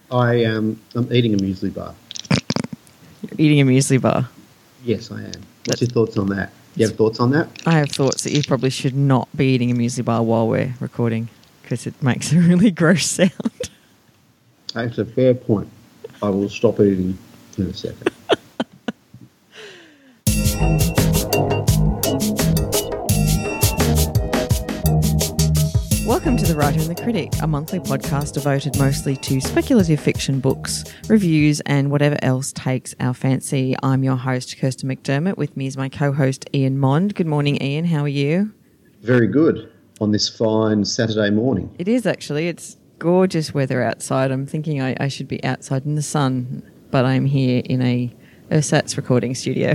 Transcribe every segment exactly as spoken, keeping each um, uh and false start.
I um, I'm eating a muesli bar. You're eating a muesli bar? Yes, I am. What's That's, your thoughts on that? You have thoughts on that? I have thoughts that you probably should not be eating a muesli bar while we're recording because it makes a really gross sound. That's a fair point. I will stop eating in a second. Welcome to The Writer and the Critic, a monthly podcast devoted mostly to speculative fiction books, reviews, and whatever else takes our fancy. I'm your host, Kirsten McDermott. With me is my co-host, Ian Mond. Good morning, Ian. How are you? Very good on this fine Saturday morning. It is actually. It's gorgeous weather outside. I'm thinking I, I should be outside in the sun, but I'm here in a Ersatz recording studio.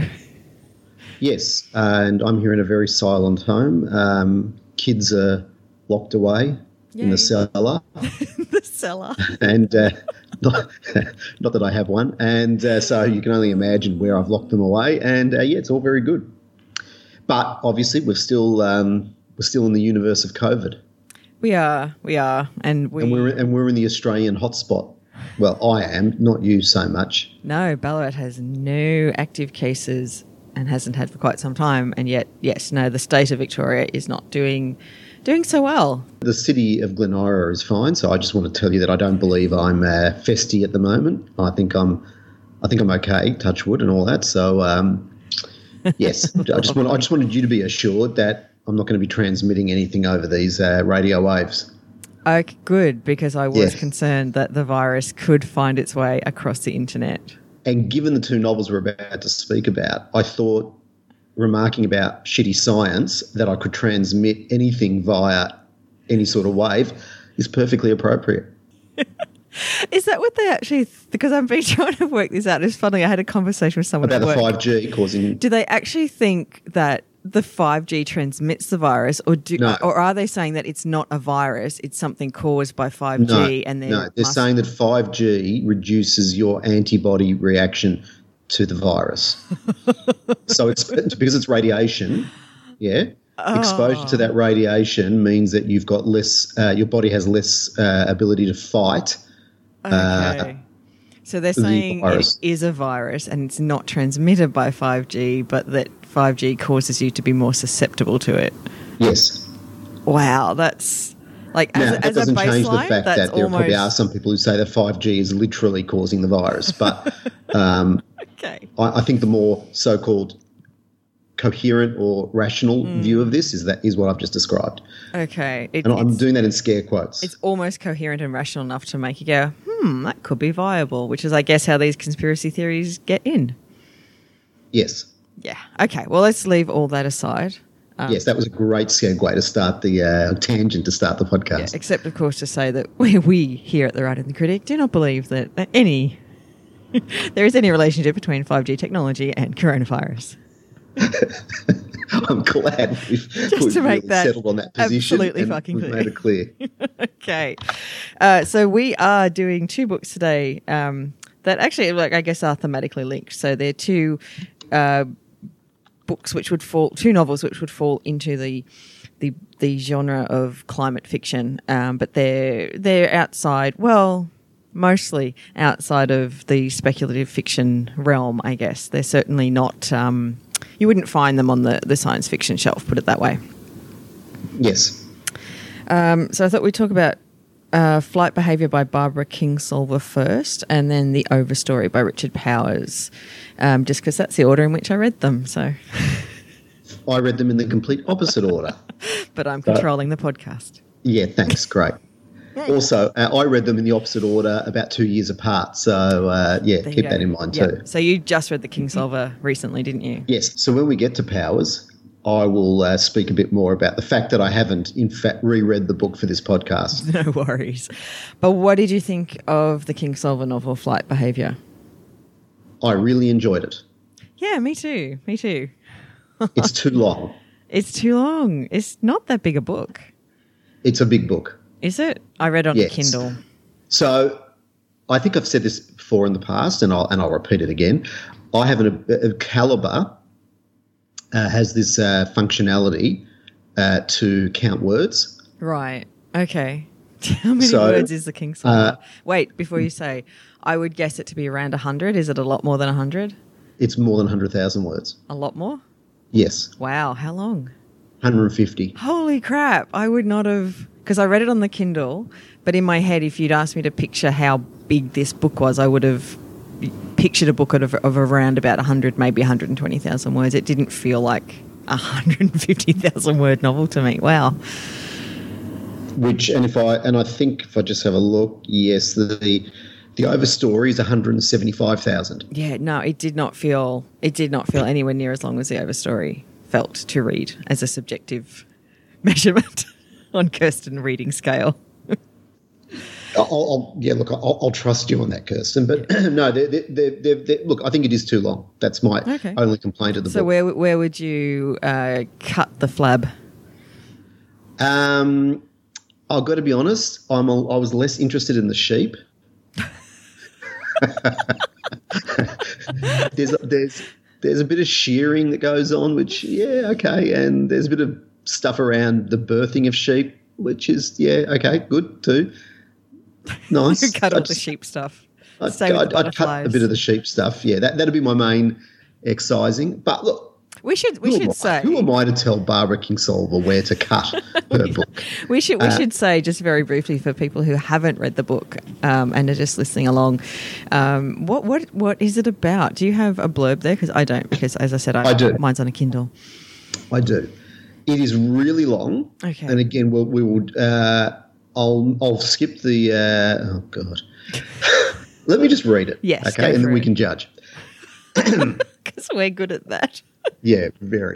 Yes, and I'm here in a very silent home. Um, kids are locked away Yay. in the cellar. The cellar. And uh, not, not that I have one. And uh, so you can only imagine where I've locked them away. And uh, yeah, it's all very good. But obviously we're still um, we're still in the universe of COVID. We are, we are, and we and we're and we're in the Australian hotspot. Well, I am, not you so much. No, Ballarat has no active cases and hasn't had for quite some time. And yet, yes, no, the state of Victoria is not doing. Doing so well. The city of Glen Eira is fine, so I just want to tell you that I don't believe I'm uh, festy at the moment. I think I'm, I think I'm okay, touch wood and all that. So, um, yes, I just want, I just wanted you to be assured that I'm not going to be transmitting anything over these uh, radio waves. Okay, good, because I was yeah. concerned that the virus could find its way across the internet. And given the two novels we're about to speak about, I thought, remarking about shitty science, that I could transmit anything via any sort of wave is perfectly appropriate. Is that what they actually th- because I've been trying to work this out. It's funny, I had a conversation with someone about at the work. five G causing... Do they actually think that the five G transmits the virus, or do no. or are they saying that it's not a virus, it's something caused by five G? No, and no, they're must- saying that five G reduces your antibody reaction to the virus. So it's because it's radiation, yeah. Oh. Exposure to that radiation means that you've got less, uh, your body has less uh, ability to fight. Okay. Uh, so they're saying the it is a virus and it's not transmitted by five G, but that five G causes you to be more susceptible to it. Yes. Wow, that's like as, now, a, that as doesn't a baseline, change the fact that's that there almost... probably are some people who say that five G is literally causing the virus, but um, okay. I, I think the more so-called coherent or rational mm. view of this is that is what I've just described. Okay. It, and I'm doing that in scare quotes. It's almost coherent and rational enough to make you go, hmm, that could be viable, which is, I guess, how these conspiracy theories get in. Yes. Yeah. Okay. Well, let's leave all that aside. Um, yes, that was a great segue to start the uh, tangent to start the podcast. Yeah, except, of course, to say that we, we here at The Writer and the Critic do not believe that any there is any relationship between five G technology and coronavirus. I'm glad we've, Just we've to make really that settled on that position. Absolutely and fucking we've clear. made it clear. Okay. Uh, so we are doing two books today um, that actually, like, I guess, are thematically linked. So they're two uh, books which would fall, two novels which would fall into the the, the genre of climate fiction, um, but they're they're outside. Well. Mostly outside of the speculative fiction realm, I guess. They're certainly not, um, you wouldn't find them on the, the science fiction shelf, put it that way. Yes. Um, so I thought we'd talk about uh, Flight Behaviour by Barbara Kingsolver first, and then The Overstory by Richard Powers, um, just because that's the order in which I read them. So I read them in the complete opposite order. But I'm controlling uh, the podcast. Yeah, thanks. Great. Also, uh, I read them in the opposite order about two years apart. So, uh, yeah, there keep that in mind yep. too. So you just read the Kingsolver recently, didn't you? Yes. So when we get to Powers, I will uh, speak a bit more about the fact that I haven't, in fact, reread the book for this podcast. No worries. But what did you think of the Kingsolver novel, Flight Behaviour? I really enjoyed it. Yeah, me too. Me too. It's too long. It's too long. It's not that big a book. It's a big book. Is it? I read it on yes. Kindle. So I think I've said this before in the past, and I'll and I'll repeat it again. I have an, a, a Calibre uh, has this uh, functionality uh, to count words. Right. Okay. How many So, words is the King's Solver? uh, Wait, before you say, I would guess it to be around one hundred. Is it a lot more than one hundred? It's more than one hundred thousand words. A lot more? Yes, Wow, how long? one hundred fifty. Holy crap. I would not have, because I read it on the Kindle, but in my head, if you'd asked me to picture how big this book was, I would have pictured a book of, of around about one hundred, maybe one hundred twenty thousand words. It didn't feel like a one hundred fifty thousand word novel to me. Wow. Which, and if I, and I think if I just have a look, yes, the, the overstory is one hundred seventy-five thousand. Yeah, no, it did not feel, it did not feel anywhere near as long as the overstory felt to read as a subjective measurement on Kirsten reading scale. I'll, I'll, yeah, look, I'll, I'll trust you on that, Kirsten. But no, they're, they're, they're, they're, look, I think it is too long. That's my Okay. only complaint of the So book. where where would you uh, cut the flab? Um, I've got to be honest. I'm a, I was less interested in the sheep. there's there's there's a bit of shearing that goes on, which yeah, okay, and there's a bit of stuff around the birthing of sheep, which is yeah, okay, good too. Nice. You cut I off the just- sheep stuff. I'd, Stay with I'd, the I'd cut a butterflies. bit of the sheep stuff. Yeah, that that'd be my main excising. But look, We should we who, should am I, say who am I to tell Barbara Kingsolver where to cut her book? we should we Uh, should say just very briefly for people who haven't read the book um, and are just listening along, um, what what what is it about? Do you have a blurb there? Because I don't. Because as I said, I, I do. Mine's on a Kindle. I do. It is really long. Okay. And again, we'll, we will. Uh, I'll I'll skip the. Uh, oh God. Let me just read it. Yes, Okay, go and for then we it. can judge. Because we're good at that. Yeah, very.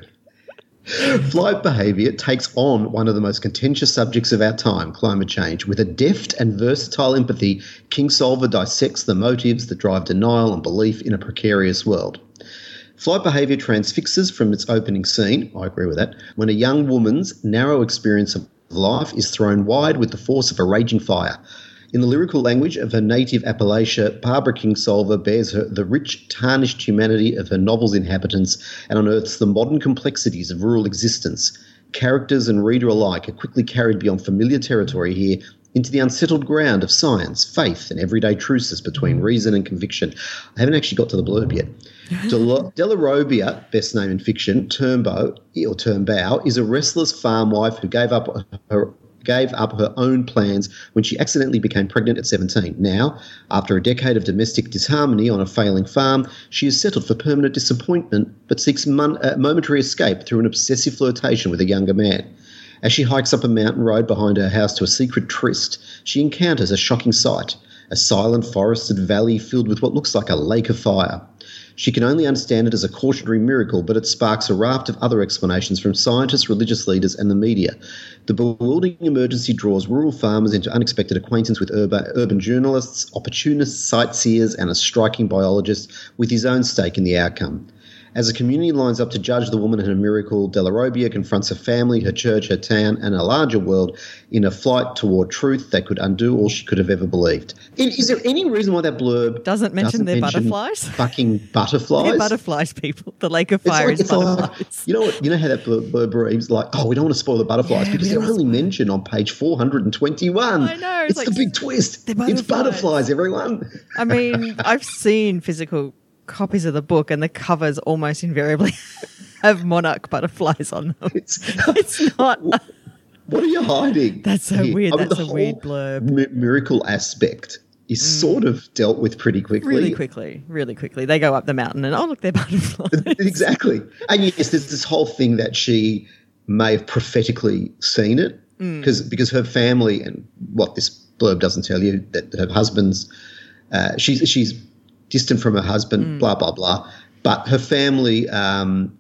Flight behaviour takes on one of the most contentious subjects of our time, climate change. With a deft and versatile empathy, Kingsolver dissects the motives that drive denial and belief in a precarious world. Flight behaviour transfixes from its opening scene, I agree with that, when a young woman's narrow experience of life is thrown wide with the force of a raging fire. In the lyrical language of her native Appalachia, Barbara Kingsolver bears her, the rich, tarnished humanity of her novel's inhabitants and unearths the modern complexities of rural existence. Characters and reader alike are quickly carried beyond familiar territory here into the unsettled ground of science, faith, and everyday truces between reason and conviction. I haven't actually got to the blurb yet. Del- Delarobia, best name in fiction, Turnbow, or Turnbow, is a restless farm wife who gave up her gave up her own plans when she accidentally became pregnant at seventeen. Now, after a decade of domestic disharmony on a failing farm, she is settled for permanent disappointment but seeks mon- uh, momentary escape through an obsessive flirtation with a younger man. As she hikes up a mountain road behind her house to a secret tryst, she encounters a shocking sight, a silent forested valley filled with what looks like a lake of fire. She can only understand it as a cautionary miracle, but it sparks a raft of other explanations from scientists, religious leaders, and the media. The bewildering emergency draws rural farmers into unexpected acquaintance with urban, urban journalists, opportunists, sightseers, and a striking biologist with his own stake in the outcome. As a community lines up to judge the woman and her miracle, Delarobia confronts her family, her church, her town, and a larger world in a flight toward truth that could undo all she could have ever believed. Is, is there any reason why that blurb Doesn't mention their mention butterflies? Fucking butterflies. They're butterflies, people. The Lake of It's Fire like- is it's like- butterflies. you know what? You know how that blurb, blurb reads like, oh, we don't want to spoil the butterflies Yeah, because we they're don't only mentioned on page four hundred twenty-one. I know, it's It's, like- the big twist. They're It's butterflies. butterflies, everyone. I mean, I've seen physical copies of the book, and the covers almost invariably have monarch butterflies on them. It's, It's not. what are you hiding? That's so here? weird. I mean, That's the a weird whole blurb. mi- miracle aspect is sort of dealt with pretty quickly. Really quickly, really quickly. They go up the mountain and, oh, look, they're butterflies. Exactly. And yes, there's this whole thing that she may have prophetically seen it because because her family, and what this blurb doesn't tell you, that her husband's, uh, she's she's distant from her husband, blah, blah, blah. But her family, um,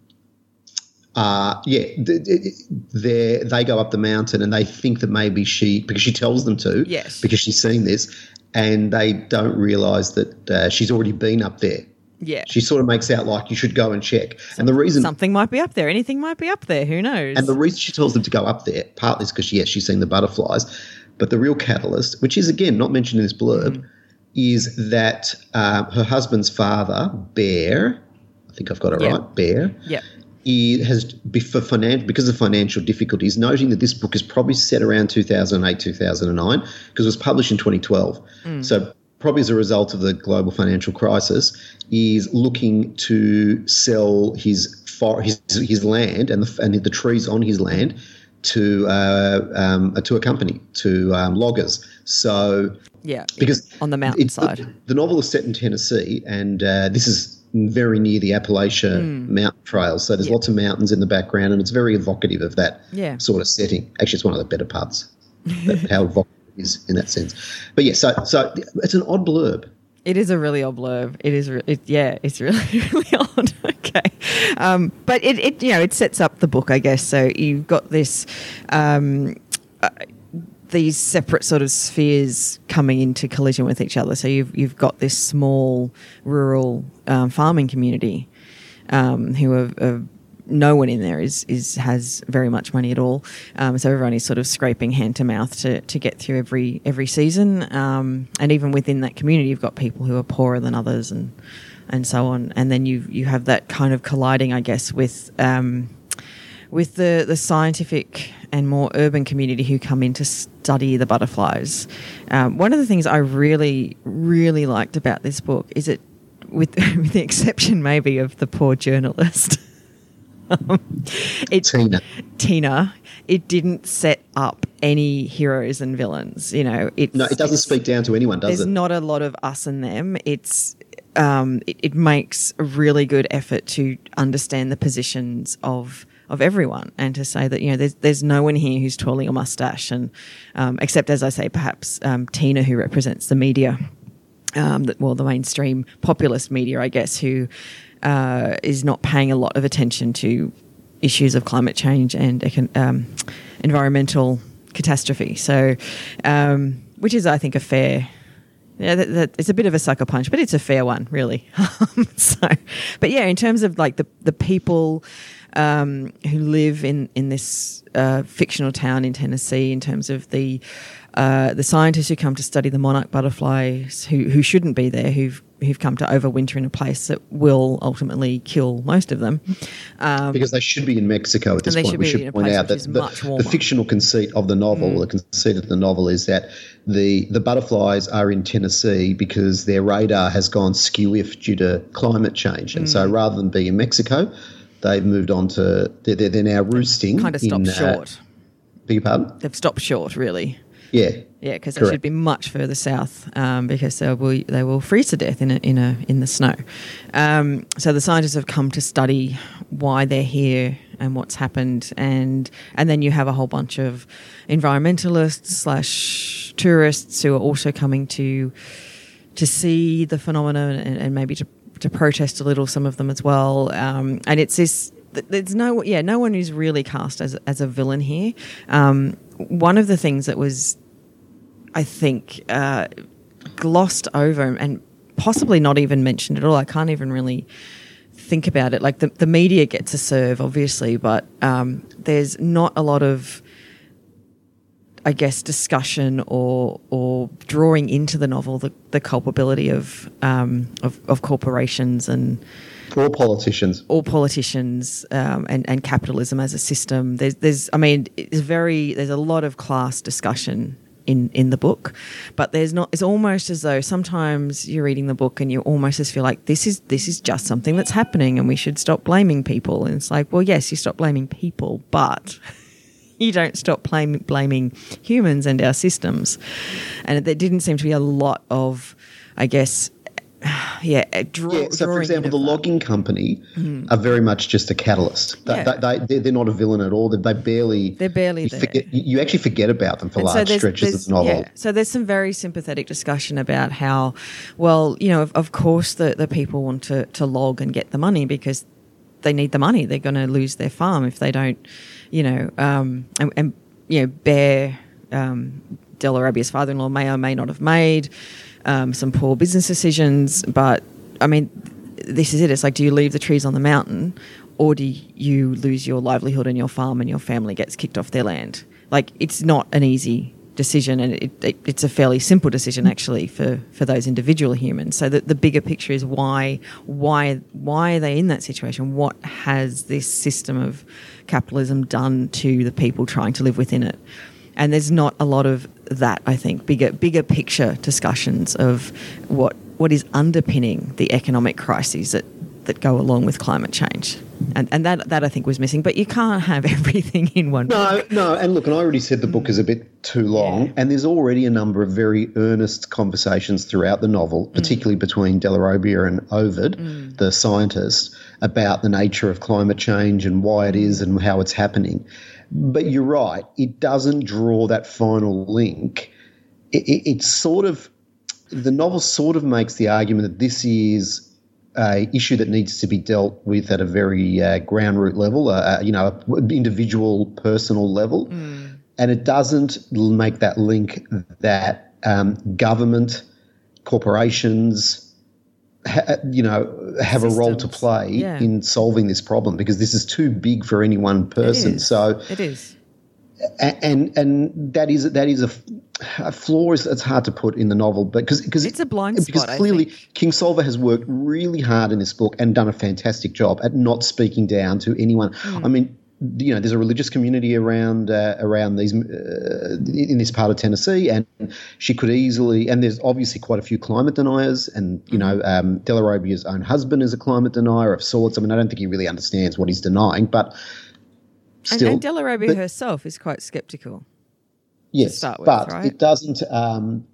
uh, yeah, they they go up the mountain and they think that maybe she, because she tells them to, Yes. because she's seen this, and they don't realise that uh, she's already been up there. Yeah. She sort of makes out like you should go and check. And the reason Something might be up there. Anything might be up there. Who knows? and the reason she tells them to go up there, partly is because, yes, she's seen the butterflies, but the real catalyst, which is, again, not mentioned in this blurb, Mm. is that uh, her husband's father, Bear, I think I've got it Yeah. right, Bear, Yep. he has, for finan- because of financial difficulties, noting that this book is probably set around two thousand eight, two thousand nine, because it was published in twenty twelve. Mm. So probably as a result of the global financial crisis, is looking to sell his for, his, his land and the, and the trees on his land to uh, um, to a company, to um, loggers. So yeah, because on the mountainside. The, the novel is set in Tennessee, and uh, this is very near the Appalachia mm. mountain trails. So there's yep. lots of mountains in the background, and it's very evocative of that yeah. sort of setting. Actually, it's one of the better parts, how evocative it is in that sense. But yeah, so so it's an odd blurb. It is a really odd blurb. It is, re- it, yeah, it's really, really odd. Okay, um, but it, it, you know, it sets up the book, I guess. So you've got this, um, uh, these separate sort of spheres coming into collision with each other. So you've you've got this small rural um, farming community um, who are, are no one in there is is has very much money at all. Um, so everyone is sort of scraping hand to mouth to, to get through every every season. Um, and even within that community, you've got people who are poorer than others, and and so on. And then you you have that kind of colliding, I guess, with um, with the the scientific and more urban community who come in to study the butterflies. Um, one of the things I really really liked about this book is it, with with the exception maybe of the poor journalist. Um, it, Tina. Tina, it didn't set up any heroes and villains. You know, it's, no, it doesn't speak down to anyone, does there's it? There's not a lot of us and them. It's um, it, it makes a really good effort to understand the positions of of everyone, and to say that, you know, there's there's no one here who's twirling a mustache, and um, except, as I say, perhaps um, Tina, who represents the media, um, that well, the mainstream populist media, I guess, who. Uh, is not paying a lot of attention to issues of climate change and um, environmental catastrophe. So, um, which is, I think, a fair. Yeah, that, that, it's a bit of a sucker punch, but it's a fair one, really. so, but yeah, in terms of like the the people um, who live in in this uh, fictional town in Tennessee, in terms of the uh, the scientists who come to study the monarch butterflies, who who shouldn't be there, who've who've come to overwinter in a place that will ultimately kill most of them. Um, because they should be in Mexico at this point. We should point out that the, the fictional conceit of the novel, mm. the conceit of the novel is that the the butterflies are in Tennessee because their radar has gone skew-if due to climate change. And mm. so rather than being in Mexico, they've moved on to, they're, they're now roosting. Kind of stopped in, short. Uh, beg your pardon? They've stopped short, really. Yeah. Yeah, because they should be much further south, um, because they will they will freeze to death in a, in a in the snow. Um, so the scientists have come to study why they're here and what's happened, and and then you have a whole bunch of environmentalists slash tourists who are also coming to to see the phenomenon and, and maybe to to protest a little. Some of them as well, um, and it's this. There's no yeah no one who's really cast as as a villain here. Um, one of the things that was, I think, uh, glossed over and possibly not even mentioned at all. I can't even really think about it. Like the, the media gets a serve, obviously, but um, there's not a lot of, I guess, discussion or or drawing into the novel the, the culpability of, um, of of corporations and all politicians, all politicians, um, and and capitalism as a system. There's there's I mean, it's very there's a lot of class discussion in in the book, but there's not. It's almost as though sometimes you're reading the book and you almost just feel like this is this is just something that's happening and we should stop blaming people. And it's like, well, yes, you stop blaming people, but you don't stop blame, blaming humans and our systems. And there didn't seem to be a lot of, I guess, yeah, draw, yeah. So, for example, the logging company mm. are very much just a catalyst. They, yeah. they, they, they're not a villain at all. They, they barely. They're barely you there. Forget, you actually forget about them for and large so stretches of the novel. Yeah. So there's some very sympathetic discussion about how, well, you know, of, of course the, the people want to, to log and get the money because they need the money. They're going to lose their farm if they don't, you know, um, and, and you know, Bear, um, Del Arabia's father-in-law may or may not have made Um, some poor business decisions, but I mean, this is it. It's like, do you leave the trees on the mountain, or do you lose your livelihood and your farm and your family gets kicked off their land? Like, it's not an easy decision, and it, it, it's a fairly simple decision actually for, for those individual humans. So that the bigger picture is why why why are they in that situation? What has this system of capitalism done to the people trying to live within it? And there's not a lot of that, I think, bigger bigger picture discussions of what what is underpinning the economic crises that, that go along with climate change. And and that, that I think was missing. But you can't have everything in one no, book. No, and look, and I already said the book is a bit too long, Yeah. and there's already a number of very earnest conversations throughout the novel, particularly mm. between De La Robbia and Ovid, mm. the scientist, about the nature of climate change and why it is and how it's happening. But you're right, it doesn't draw that final link. It, it, it's sort of, the novel sort of makes the argument that this is a issue that needs to be dealt with at a very uh, ground root level, uh, you know, individual, personal level. Mm. And it doesn't make that link that um, government, corporations, ha- you know, have Systems. a role to play yeah. in solving this problem, because this is too big for any one person. It is. So it is. And and that is that is a, a flaw. Is it's hard to put in the novel, but because because it's a blind because spot. Clearly, I think. Kingsolver has worked really hard in this book and done a fantastic job at not speaking down to anyone. Mm. I mean, you know, there's a religious community around uh, around these uh, in this part of Tennessee, and she could easily. And there's obviously quite a few climate deniers, and you know, um, De La Robbia's own husband is a climate denier of sorts. I mean, I don't think he really understands what he's denying, but. Still, and, and De La Robbia but, herself is quite sceptical. Yes, to start with, but right? it doesn't. Um,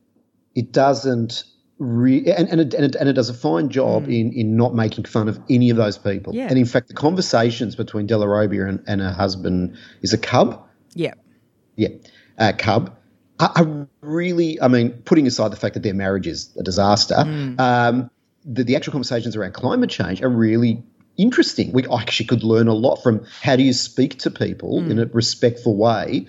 it doesn't. Re- and and it, and, it, and it does a fine job mm. in in not making fun of any of those people. Yeah. And in fact, the conversations between De La Robbia and, and her husband is a cub. Yeah. Yeah, uh, cub. I, I really. I mean, putting aside the fact that their marriage is a disaster, mm. um, the the actual conversations around climate change are really interesting. We actually could learn a lot from how do you speak to people mm. in a respectful way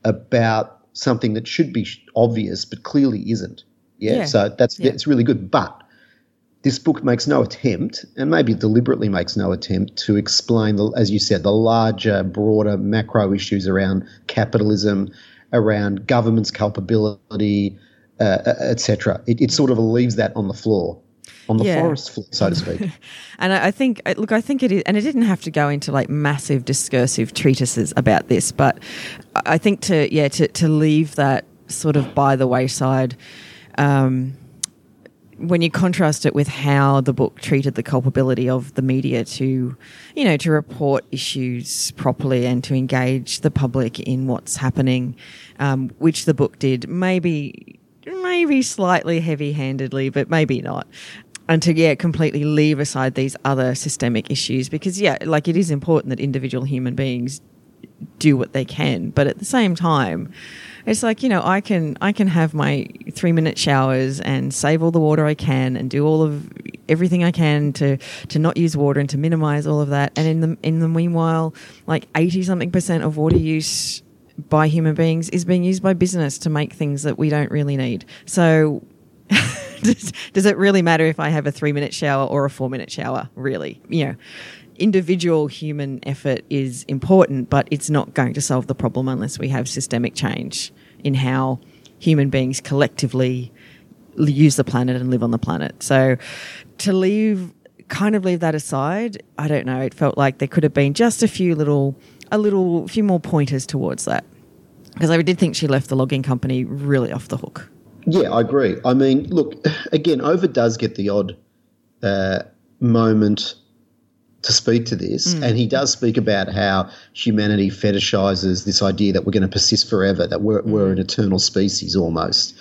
about something that should be obvious but clearly isn't. Yeah, yeah. so that's yeah. that's really good. But this book makes no attempt, and maybe deliberately makes no attempt, to explain, the, as you said, the larger, broader macro issues around capitalism, around government's culpability, uh, et cetera. It, it sort of leaves that on the floor. On the yeah. forest floor, so to speak. And I think, look, I think it is, and it didn't have to go into like massive discursive treatises about this, but I think to, yeah, to, to leave that sort of by the wayside, um, when you contrast it with how the book treated the culpability of the media to, you know, to report issues properly and to engage the public in what's happening, um, which the book did, maybe, maybe slightly heavy-handedly, but maybe not. And to, yeah, completely leave aside these other systemic issues, because, yeah, like it is important that individual human beings do what they can. But at the same time, it's like, you know, I can I can have my three-minute showers and save all the water I can and do all of everything I can to, to not use water and to minimise all of that. And in the in the meanwhile, like eighty-something percent of water use by human beings is being used by business to make things that we don't really need. So does, does it really matter if I have a three-minute shower or a four-minute shower, really? You know, individual human effort is important, but it's not going to solve the problem unless we have systemic change in how human beings collectively use the planet and live on the planet. So to leave, kind of leave that aside, I don't know, it felt like there could have been just a few little, a little, few more pointers towards that. Because I did think she left the logging company really off the hook. Yeah, I agree. I mean, look, again, Ovid does get the odd uh, moment to speak to this, mm. and he does speak about how humanity fetishizes this idea that we're going to persist forever, that we're, mm. we're an eternal species almost,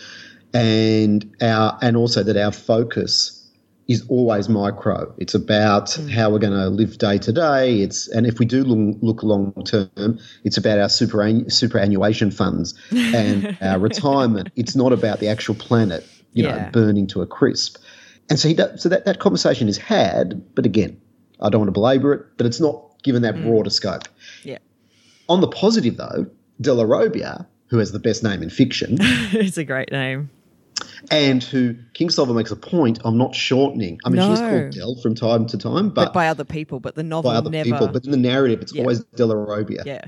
and our and also that our focus is always micro. It's about mm. how we're going to live day to day. It's and if we do look, look long term, it's about our super superannuation funds and our retirement. It's not about the actual planet, you yeah. know, burning to a crisp. And so he does, so that, that conversation is had, but again, I don't want to belabor it, but it's not given that mm. broader scope. Yeah. On the positive, though, De La Robbia, who has the best name in fiction. It's a great name. and who Kingsolver makes a point of not shortening. I mean, No. she's called Del from time to time, but, But by other people, but the novel by other never. people. But in the narrative, it's Yeah. always Delarobia. Yeah.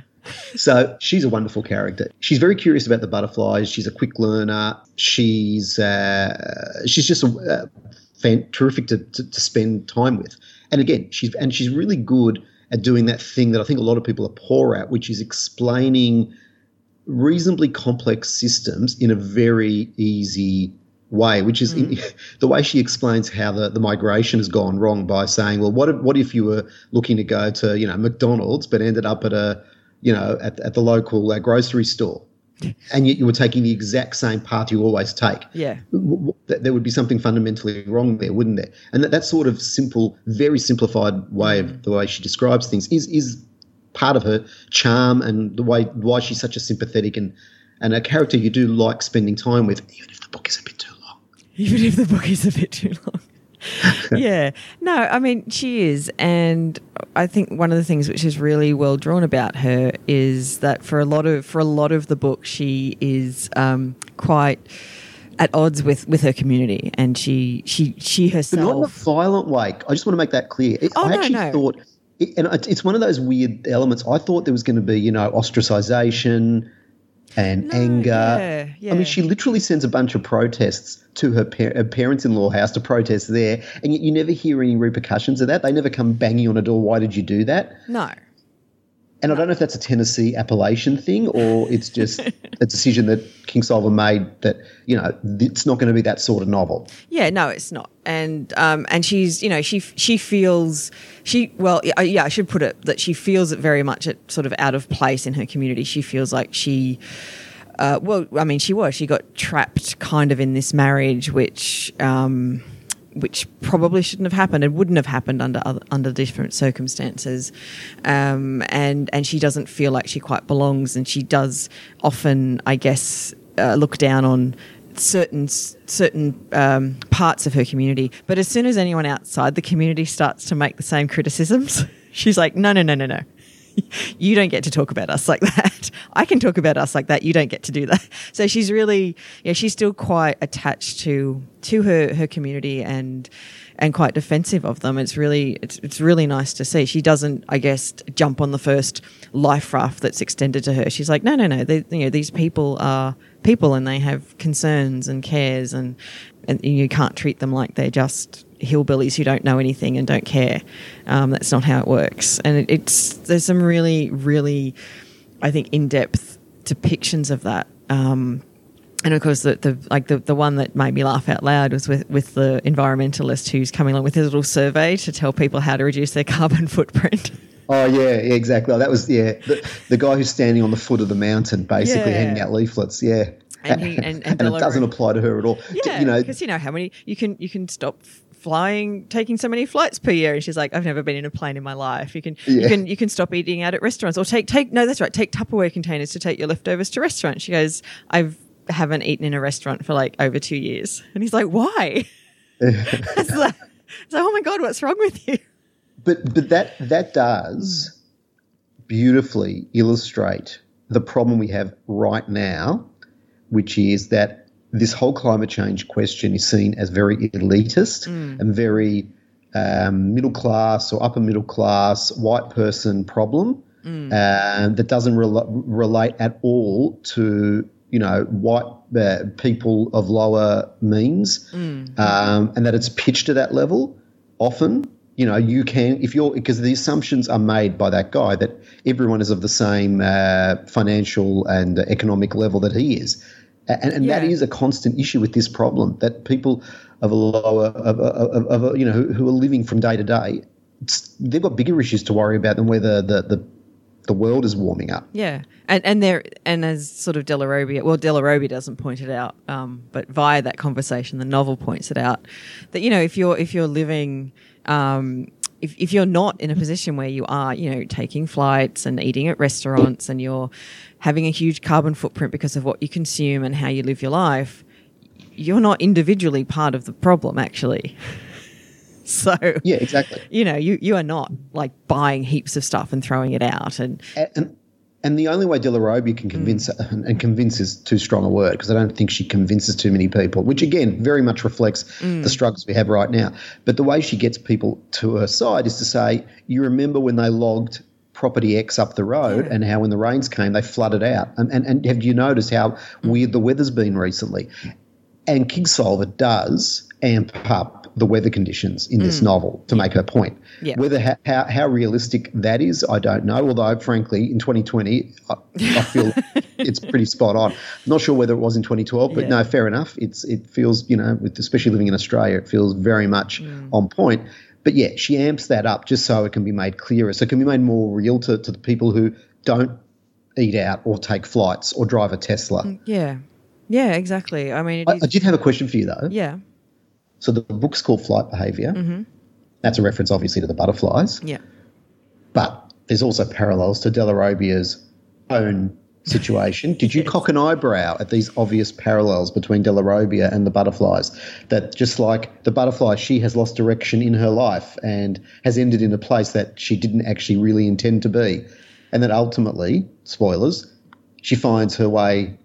So she's a wonderful character. She's very curious about the butterflies. She's a quick learner. She's uh, she's just a, uh, fan, terrific to, to, to spend time with. And again, she's and she's really good at doing that thing that I think a lot of people are poor at, which is explaining reasonably complex systems in a very easy way, which is mm. in, the way she explains how the, the migration has gone wrong by saying, well, what if, what if you were looking to go to, you know, McDonald's but ended up at a, you know, at, at the local uh, grocery store, and yet you were taking the exact same path you always take. Yeah. There would be something fundamentally wrong there, wouldn't there? And that, that sort of simple, very simplified way of the way she describes things is is part of her charm and the way why she's such a sympathetic and, and a character you do like spending time with, even if the book is a bit too long. Even if the book is a bit too long. Yeah. No, I mean, she is. And I think one of the things which is really well drawn about her is that for a lot of for a lot of the book, she is um, quite at odds with, with her community, and she she she herself. But not in a violent way. I just want to make that clear. It, oh, I no, actually no. thought, it, and it's one of those weird elements. I thought there was going to be, you know, ostracization and No, anger. yeah, yeah. I mean, she literally sends a bunch of protests to her, par- her parents-in-law house to protest there, and yet you never hear any repercussions of that. They never come banging on a door. Why did you do that? No. And I don't know if that's a Tennessee Appalachian thing or it's just a decision that Kingsolver made that, you know, it's not going to be that sort of novel. Yeah, no, it's not. And um, and she's, you know, she she feels she well, yeah, I should put it that she feels it very much at sort of out of place in her community. She feels like she, uh, well, I mean, she was she got trapped kind of in this marriage, which. Um, which probably shouldn't have happened. It wouldn't have happened under other, under different circumstances. Um, and, and she doesn't feel like she quite belongs, and she does often, I guess, uh, look down on certain certain um, parts of her community. But as soon as anyone outside the community starts to make the same criticisms, she's like, no, no, no, no, no. You don't get to talk about us like that. I can talk about us like that. You don't get to do that. So she's really, yeah, she's still quite attached to to her, her community and and quite defensive of them. It's really it's it's really nice to see. She doesn't, I guess, jump on the first life raft that's extended to her. She's like, no, no, no. They, you know, these people are people and they have concerns and cares, and and you can't treat them like they're just hillbillies who don't know anything and don't care. Um, that's not how it works. And it, it's there's some really, really, I think, in-depth depictions of that. Um, and of course, the, the like the, the one that made me laugh out loud was with, with the environmentalist who's coming along with his little survey to tell people how to reduce their carbon footprint. Oh, yeah, yeah, exactly. That was, yeah, the, the guy who's standing on the foot of the mountain basically Yeah. handing out leaflets, yeah. And, he, and, and, and it doesn't apply to her at all. Yeah, you know, because you know how many you can you can stop flying, taking so many flights per year. And she's like, I've never been in a plane in my life. You can Yeah. you can you can stop eating out at restaurants, or take take no, that's right, take Tupperware containers to take your leftovers to restaurants. She goes, I've haven't eaten in a restaurant for like over two years, and he's like, why? It's like, it's like, oh my god, what's wrong with you? But but that that does beautifully illustrate the problem we have right now, which is that this whole climate change question is seen as very elitist Mm. and very um, middle class or upper middle class white person problem Mm. uh, that doesn't rel- relate at all to, you know, white uh, people of lower means, Mm. um, and that it's pitched to that level often. You know, you can, if you're, because the assumptions are made by that guy that everyone is of the same uh, financial and economic level that he is. And, and that Yeah. is a constant issue with this problem, that people of a lower, of, of, of, of you know, who, who are living from day to day, it's- they've got bigger issues to worry about than whether the, the, the world is warming up. Yeah, and and there and as sort of Delarobia, well, Delarobia doesn't point it out, um, but via that conversation, the novel points it out that, you know, if you're if you're living, um, if if you're not in a position where you are, you know, taking flights and eating at restaurants, and you're having a huge carbon footprint because of what you consume and how you live your life, you're not individually part of the problem, actually. So Yeah, exactly. you know, you, you are not like buying heaps of stuff and throwing it out. And And, And the only way De La Robbia can convince, mm. and, and convince is too strong a word because I don't think she convinces too many people, which again very much reflects mm. the struggles we have right now. But the way she gets people to her side is to say, you remember when they logged property X up the road yeah. and how when the rains came they flooded out. And, and, and have you noticed how mm. weird the weather's been recently? And Kingsolver does amp up the weather conditions in this mm. novel to make her point. Yeah. Whether ha- how, how realistic that is, I don't know, although, frankly, in twenty twenty, I, I feel it's pretty spot on. I'm not sure whether it was in twenty twelve, but yeah. no, fair enough. It's It feels, you know, with especially living in Australia, it feels very much mm. on point. But, yeah, she amps that up just so it can be made clearer, so it can be made more real to, to the people who don't eat out or take flights or drive a Tesla. Yeah. Yeah, exactly. I mean, it I, is- I did have a question for you, though. Yeah. So the book's called Flight Behaviour. Mm-hmm. That's a reference, obviously, to the butterflies. Yeah. But there's also parallels to De La Robbia's own situation. Did you yes. cock an eyebrow at these obvious parallels between De La Robbia and the butterflies? That just like the butterfly, she has lost direction in her life and has ended in a place that she didn't actually really intend to be. And that ultimately, spoilers, she finds her way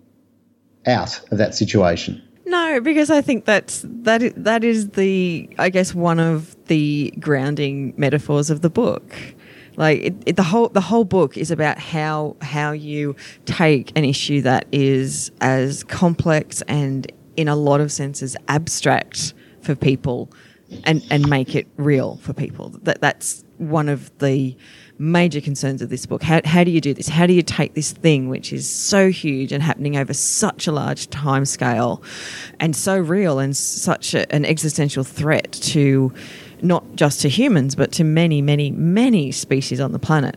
out of that situation. No, because I think that's that is, that is the I guess one of the grounding metaphors of the book. Like it, it, the whole the whole book is about how how you take an issue that is as complex and in a lot of senses abstract for people and and make it real for people. That that's one of the major concerns of this book. How how do you do this? How do you take this thing which is so huge and happening over such a large time scale and so real and such a, an existential threat to not just to humans but to many, many, many species on the planet?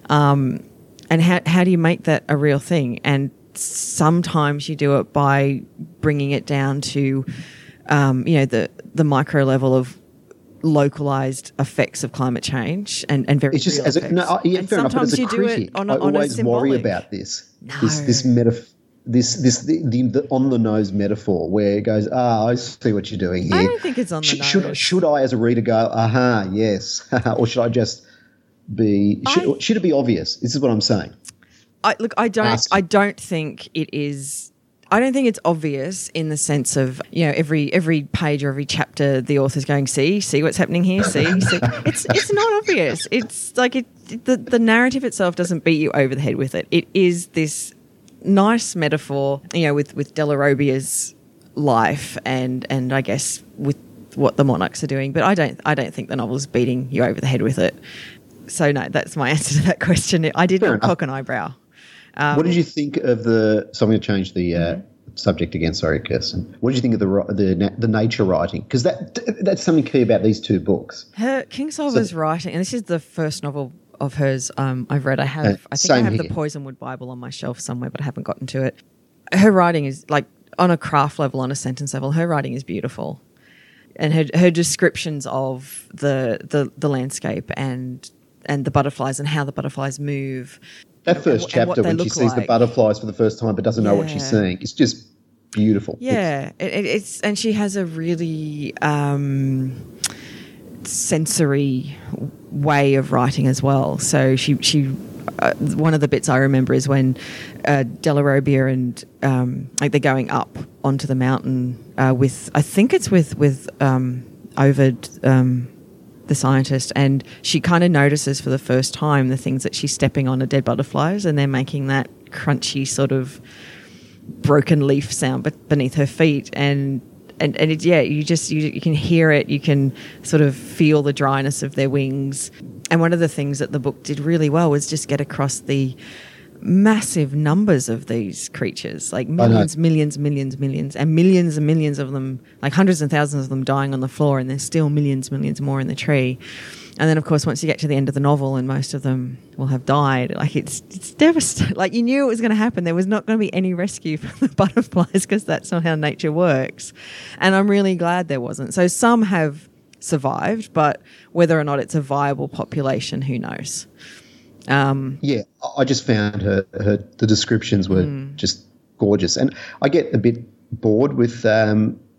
Um, and how how do you make that a real thing? And sometimes you do it by bringing it down to, um, you know, the, the micro level of localized effects of climate change and, and very it's just real as a, effects. no, yeah, and fair enough. But as a you critic, on a, I on always a worry about this. No. This this meta, this this the, the, the on the nose metaphor where it goes, ah, I see what you're doing here. I don't think it's on the Sh- nose. Should should I, as a reader, go, aha, yes, or should I just be? Should, I, should it be obvious? This is what I'm saying. I look. I don't. Ask. I don't think it is. I don't think it's obvious in the sense of, you know, every every page or every chapter the author's going, see, see what's happening here, see, see. It's it's not obvious. It's like it the, the narrative itself doesn't beat you over the head with it. It is this nice metaphor, you know, with, with De La Robbia's life and and I guess with what the monarchs are doing. But I don't I don't think the novel's beating you over the head with it. So no, that's my answer to that question. I did not cock an eyebrow. Um, what did you think of the? So I'm going to change the uh, mm-hmm. subject again. Sorry, Kirsten. What did you think of the the the nature writing? Because that that's something key about these two books. Her Kingsolver's so, writing, and this is the first novel of hers um, I've read. I have, uh, I think I have here. the Poisonwood Bible on my shelf somewhere, but I haven't gotten to it. Her writing is like on a craft level, on a sentence level. Her writing is beautiful, and her her descriptions of the the, the landscape and and the butterflies and how the butterflies move. That first and, chapter and when she sees like. the butterflies for the first time but doesn't yeah. know what she's seeing, it's just beautiful. Yeah, it's, it, it's and she has a really um, sensory way of writing as well. So she she uh, one of the bits I remember is when uh, De La Robbia and um, like they're going up onto the mountain uh, with I think it's with with um, Ovid. Um, the scientist, and she kind of notices for the first time the things that she's stepping on are dead butterflies and they're making that crunchy sort of broken leaf sound but beneath her feet and and, and it, yeah you just you, you can hear it, you can sort of feel the dryness of their wings. And one of the things that the book did really well was just get across the massive numbers of these creatures, like millions, millions, millions, millions, and millions and millions of them, like hundreds and thousands of them dying on the floor, and there's still millions, millions more in the tree. And then, of course, once you get to the end of the novel and most of them will have died, like it's it's devastating. Like you knew it was going to happen. There was not going to be any rescue for the butterflies because that's not how nature works. And I'm really glad there wasn't. So some have survived, but whether or not it's a viable population, who knows? Um, yeah, I just found her, her the descriptions were mm. just gorgeous, and I get a bit bored with um,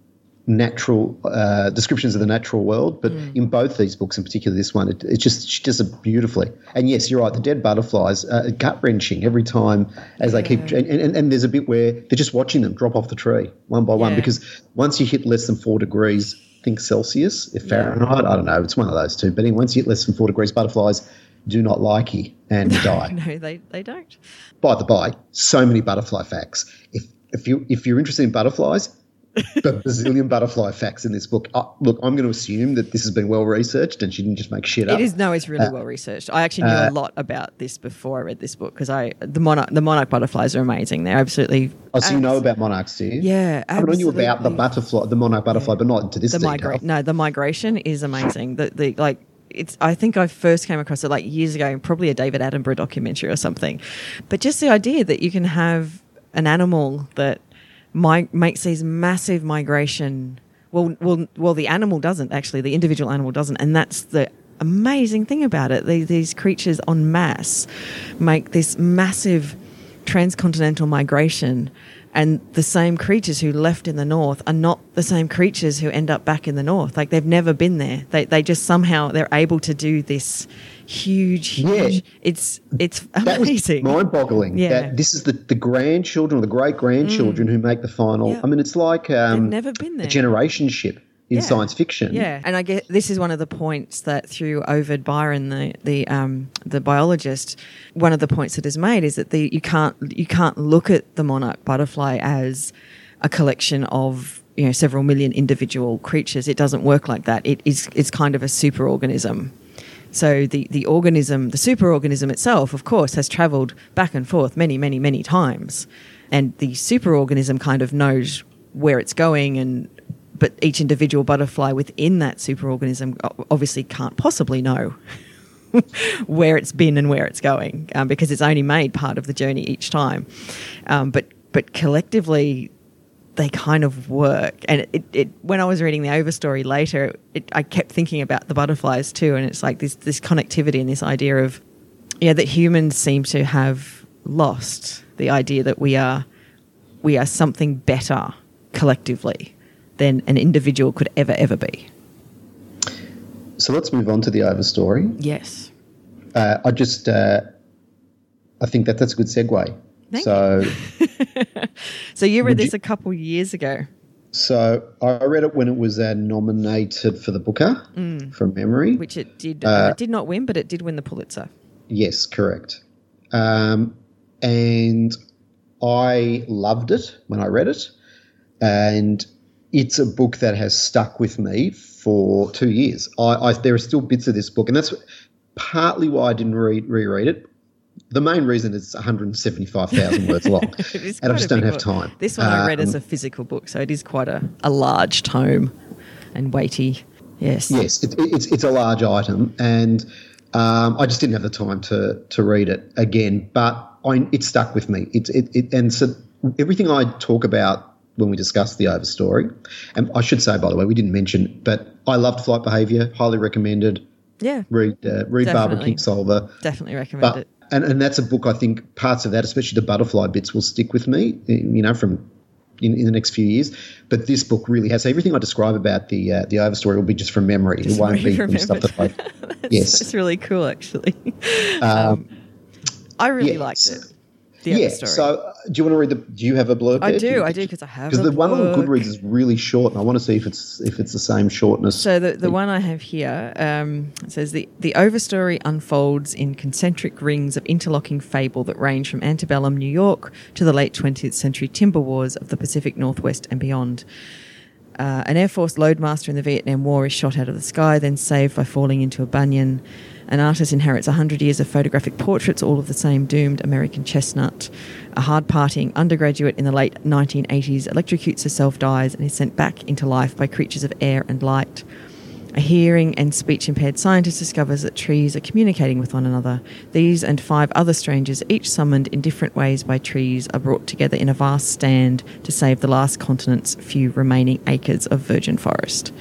natural uh, descriptions of the natural world, but mm. in both these books, in particular this one, it, it just she does it beautifully. And yes, you're right, the dead butterflies are gut wrenching every time as yeah. they keep, and, and, and there's a bit where they're just watching them drop off the tree one by yeah. one, because once you hit less than four degrees, think Celsius, if Fahrenheit, yeah. I don't know, it's one of those two. But anyway, once you hit less than four degrees, butterflies do not like you and no, die. No, they, they don't. By the by, so many butterfly facts. If if you if you're interested in butterflies, the bazillion butterfly facts in this book. Uh, look, I'm going to assume that this has been well researched and she didn't just make shit up. It is no, it's really uh, well researched. I actually knew uh, a lot about this before I read this book, because I the monarch the monarch butterflies are amazing. They're absolutely. Oh, so you know about monarchs, do you? Yeah, absolutely. I know you about the butterfly, the monarch butterfly, yeah. but not to this the detail. Migra- no, the migration is amazing. The the like. It's. I think I first came across it like years ago, in probably a David Attenborough documentary or something. But just the idea that you can have an animal that mi- makes these massive migration. Well, well, well. The animal doesn't actually. The individual animal doesn't, and that's the amazing thing about it. These, these creatures en masse make this massive transcontinental migration. And the same creatures who left in the north are not the same creatures who end up back in the north. Like, they've never been there. They they just somehow they're able to do this huge, huge. Yeah. It's it's amazing. That was mind-boggling. Yeah. That this is the, the grandchildren or the great grandchildren mm. who make the final. Yeah. I mean, it's like um, they've never been there. A generation ship in yeah. science fiction. Yeah, and I get this is one of the points that through Ovid Byron, the the um, the biologist, one of the points that is made is that the you can't you can't look at the monarch butterfly as a collection of, you know, several million individual creatures. It doesn't work like that. It is it's kind of a superorganism. So the, the organism, the superorganism itself, of course, has travelled back and forth many, many, many times, and the superorganism kind of knows where it's going, and but each individual butterfly within that superorganism obviously can't possibly know where it's been and where it's going, um, because it's only made part of the journey each time. Um, but but collectively, they kind of work. And it, it, it when I was reading the Overstory later, it, I kept thinking about the butterflies too, and it's like this this connectivity and this idea of, yeah, that humans seem to have lost the idea that we are we are something better collectively than an individual could ever, ever be. So let's move on to the Overstory. Yes. Uh, I just, uh, I think that that's a good segue. Thank so, you. So you read this you, a couple years ago. So I read it when it was uh, nominated for the Booker, mm. from memory. Which it did, uh, uh, it did not win, but it did win the Pulitzer. Yes, correct. Um, and I loved it when I read it. And it's a book that has stuck with me for two years. I, I, there are still bits of this book, and that's partly why I didn't read, reread it. The main reason is it's one hundred seventy-five thousand words long, and I just don't have book. time. This one um, I read as a physical book, so it is quite a, a large tome and weighty. Yes. Yes, it, it, it's it's a large item, and um, I just didn't have the time to to read it again. But I, it stuck with me. It, it, it and so everything I talk about when we discussed the Overstory, and I should say, by the way, we didn't mention, but I loved Flight Behaviour, highly recommended. Yeah. Read uh, read Barbara Kingsolver. Definitely recommend but, it. And, and that's a book, I think, parts of that, especially the butterfly bits, will stick with me, you know, from in, in the next few years. But this book really has everything I describe about the uh, the Overstory will be just from memory. Just it won't be from stuff that I. Yes. It's really cool, actually. Um, um, I really yeah, liked so, it. The yeah. Overstory. So, uh, do you want to read the? Do you have a blurb? I there? do. do you, I do because I have. Because the book. one on Goodreads is really short, and I want to see if it's if it's the same shortness. So the the one I have here um, it says the the Overstory unfolds in concentric rings of interlocking fable that range from antebellum New York to the late twentieth century timber wars of the Pacific Northwest and beyond. Uh, an Air Force loadmaster in the Vietnam War is shot out of the sky, then saved by falling into a banyan. An artist inherits one hundred years of photographic portraits, all of the same doomed American chestnut. A hard-partying undergraduate in the late nineteen eighties electrocutes herself, dies, and is sent back into life by creatures of air and light. A hearing and speech-impaired scientist discovers that trees are communicating with one another. These and five other strangers, each summoned in different ways by trees, are brought together in a vast stand to save the last continent's few remaining acres of virgin forest.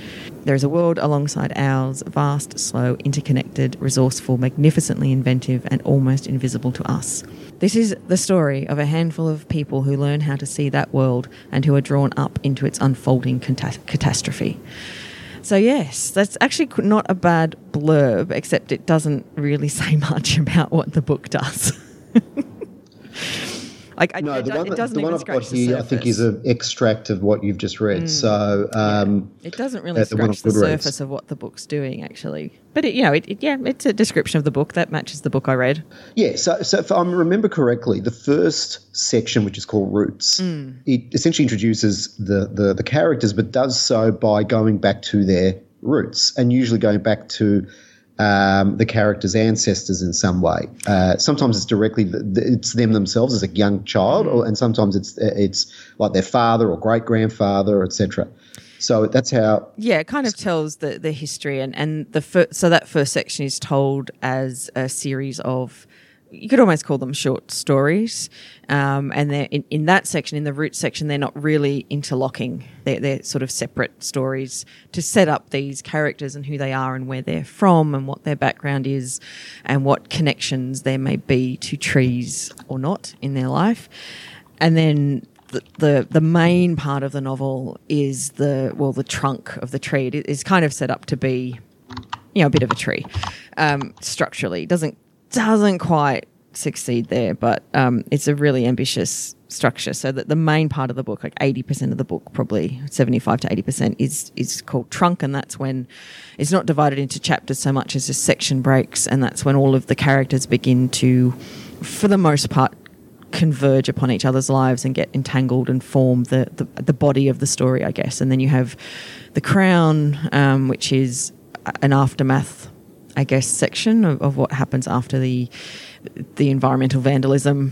There is a world alongside ours, vast, slow, interconnected, resourceful, magnificently inventive, and almost invisible to us. This is the story of a handful of people who learn how to see that world and who are drawn up into its unfolding cata- catastrophe. So yes, that's actually not a bad blurb, except it doesn't really say much about what the book does. Like, I, no, it, the one, it doesn't the even one I've scratch got the here, I surface. think, is an extract of what you've just read. Mm. So um, Yeah. It doesn't really uh, the one scratch the I've read. surface of what the book's doing, actually. But it, you know, it, it, yeah, it's a description of the book that matches the book I read. Yeah, so, so if I remember correctly, the first section, which is called Roots, Mm. it essentially introduces the, the, the characters, but does so by going back to their roots and usually going back to um, the characters' ancestors in some way. Uh, sometimes it's directly the, the, it's them themselves as a young child, or, and sometimes it's it's like their father or great grandfather, et cetera. So that's how. Yeah, it kind of tells the, the history, and and the fir- so that first section is told as a series of, you could almost call them short stories, um, and they're in, in that section, in the root section, they're not really interlocking. They're, they're sort of separate stories to set up these characters and who they are and where they're from and what their background is and what connections there may be to trees or not in their life. And then the, the the main part of the novel is the, well, the trunk of the tree. It is kind of set up to be, you know, a bit of a tree um, structurally. It doesn't doesn't quite succeed there, but um, it's a really ambitious structure. So that the main part of the book, like eighty percent of the book, probably seventy-five to eighty percent, is is called trunk, and that's when it's not divided into chapters so much as just section breaks, and that's when all of the characters begin to, for the most part, converge upon each other's lives and get entangled and form the, the, the body of the story, I guess. And then you have The Crown, um, which is an aftermath, I guess, section of, of what happens after the the environmental vandalism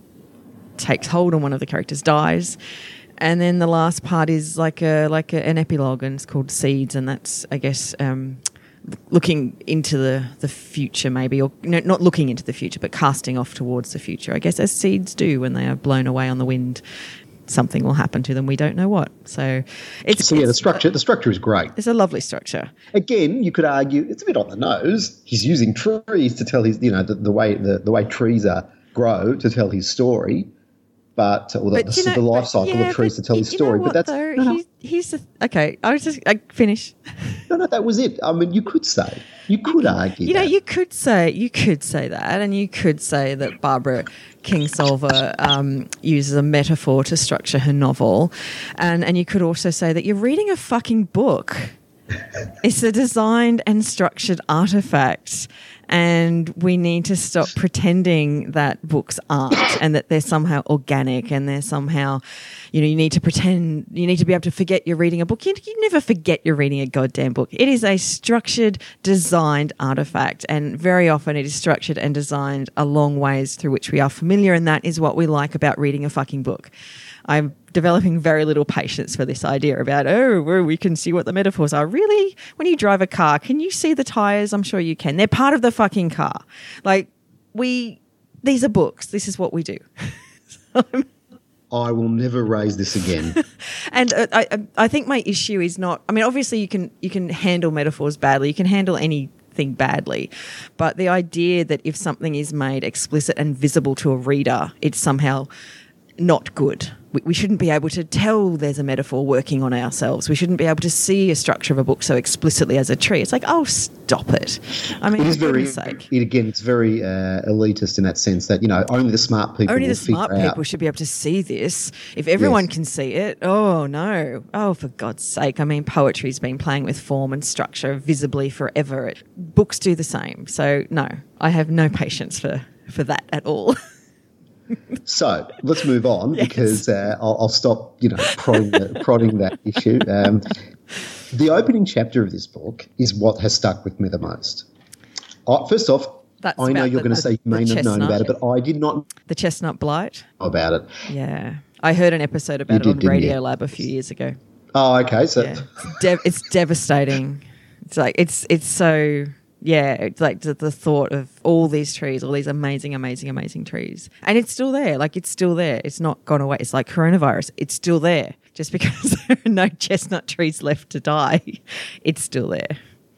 takes hold and one of the characters dies. And then the last part is like a like a, an epilogue, and it's called Seeds, and that's, I guess, um, looking into the, the future maybe, or no, not looking into the future, but casting off towards the future, I guess, as seeds do when they are blown away on the wind. Something will happen to them. We don't know what. So it's So yeah, it's, the structure the structure is great. It's a lovely structure. Again, you could argue it's a bit on the nose. He's using trees to tell his, you know, the, the way the, the way trees are grow to tell his story, but or the, But, the, you know, the life but- cycle yeah, of trees but to tell you- his you know story. what, But that's though? no, no, He's, he's the, okay. I was just I finish. no, no, that was it. I mean, you could say, you could argue, You know, that. you could say you could say that, and you could say that Barbara Kingsolver um, uses a metaphor to structure her novel, and and you could also say that you're reading a fucking book. It's a designed and structured artifact, and we need to stop pretending that books aren't, and that they're somehow organic, and they're somehow, you know, you need to pretend, you need to be able to forget you're reading a book. You, you never forget you're reading a goddamn book. It is a structured, designed artifact, and very often it is structured and designed along ways through which we are familiar, and that is what we like about reading a fucking book. I'm developing very little patience for this idea about, oh, well, we can see what the metaphors are. Really? When you drive a car, can you see the tires? I'm sure you can. They're part of the fucking car. Like, we, these are books. This is what we do. I will never raise this again. And uh, I, I think my issue is not, I mean, obviously you can, you can handle metaphors badly. You can handle anything badly. But the idea that if something is made explicit and visible to a reader, it's somehow not good. We, we shouldn't be able to tell there's a metaphor working on ourselves. We shouldn't be able to see a structure of a book so explicitly as a tree. It's like, oh, stop it. I mean, It is for very, goodness sake. it, again, it's very uh, elitist in that sense that, you know, only the smart people Only will the smart figure people out. should be able to see this. If everyone Yes. can see it, oh no. Oh, for God's sake. I mean, poetry's been playing with form and structure visibly forever. It, books do the same. So, no, I have no patience for, for that at all. So let's move on Yes. because uh, I'll, I'll stop, you know, prodding, the, prodding that issue. Um, the opening chapter of this book is what has stuck with me the most. Uh, first off, That's I know about you're the- going to the- say you may the not have known chestnut. about it, but I did not The Chestnut Blight. know about it. Yeah. I heard an episode about You it did, on didn't you? Radiolab a few years ago. Oh, okay. So Yeah. It's, dev- it's devastating. It's like, it's, it's so Yeah, it's like the, the thought of all these trees, all these amazing, amazing, amazing trees. And it's still there. Like, it's still there. It's not gone away. It's like coronavirus. It's still there. Just because there are no chestnut trees left to die, it's still there.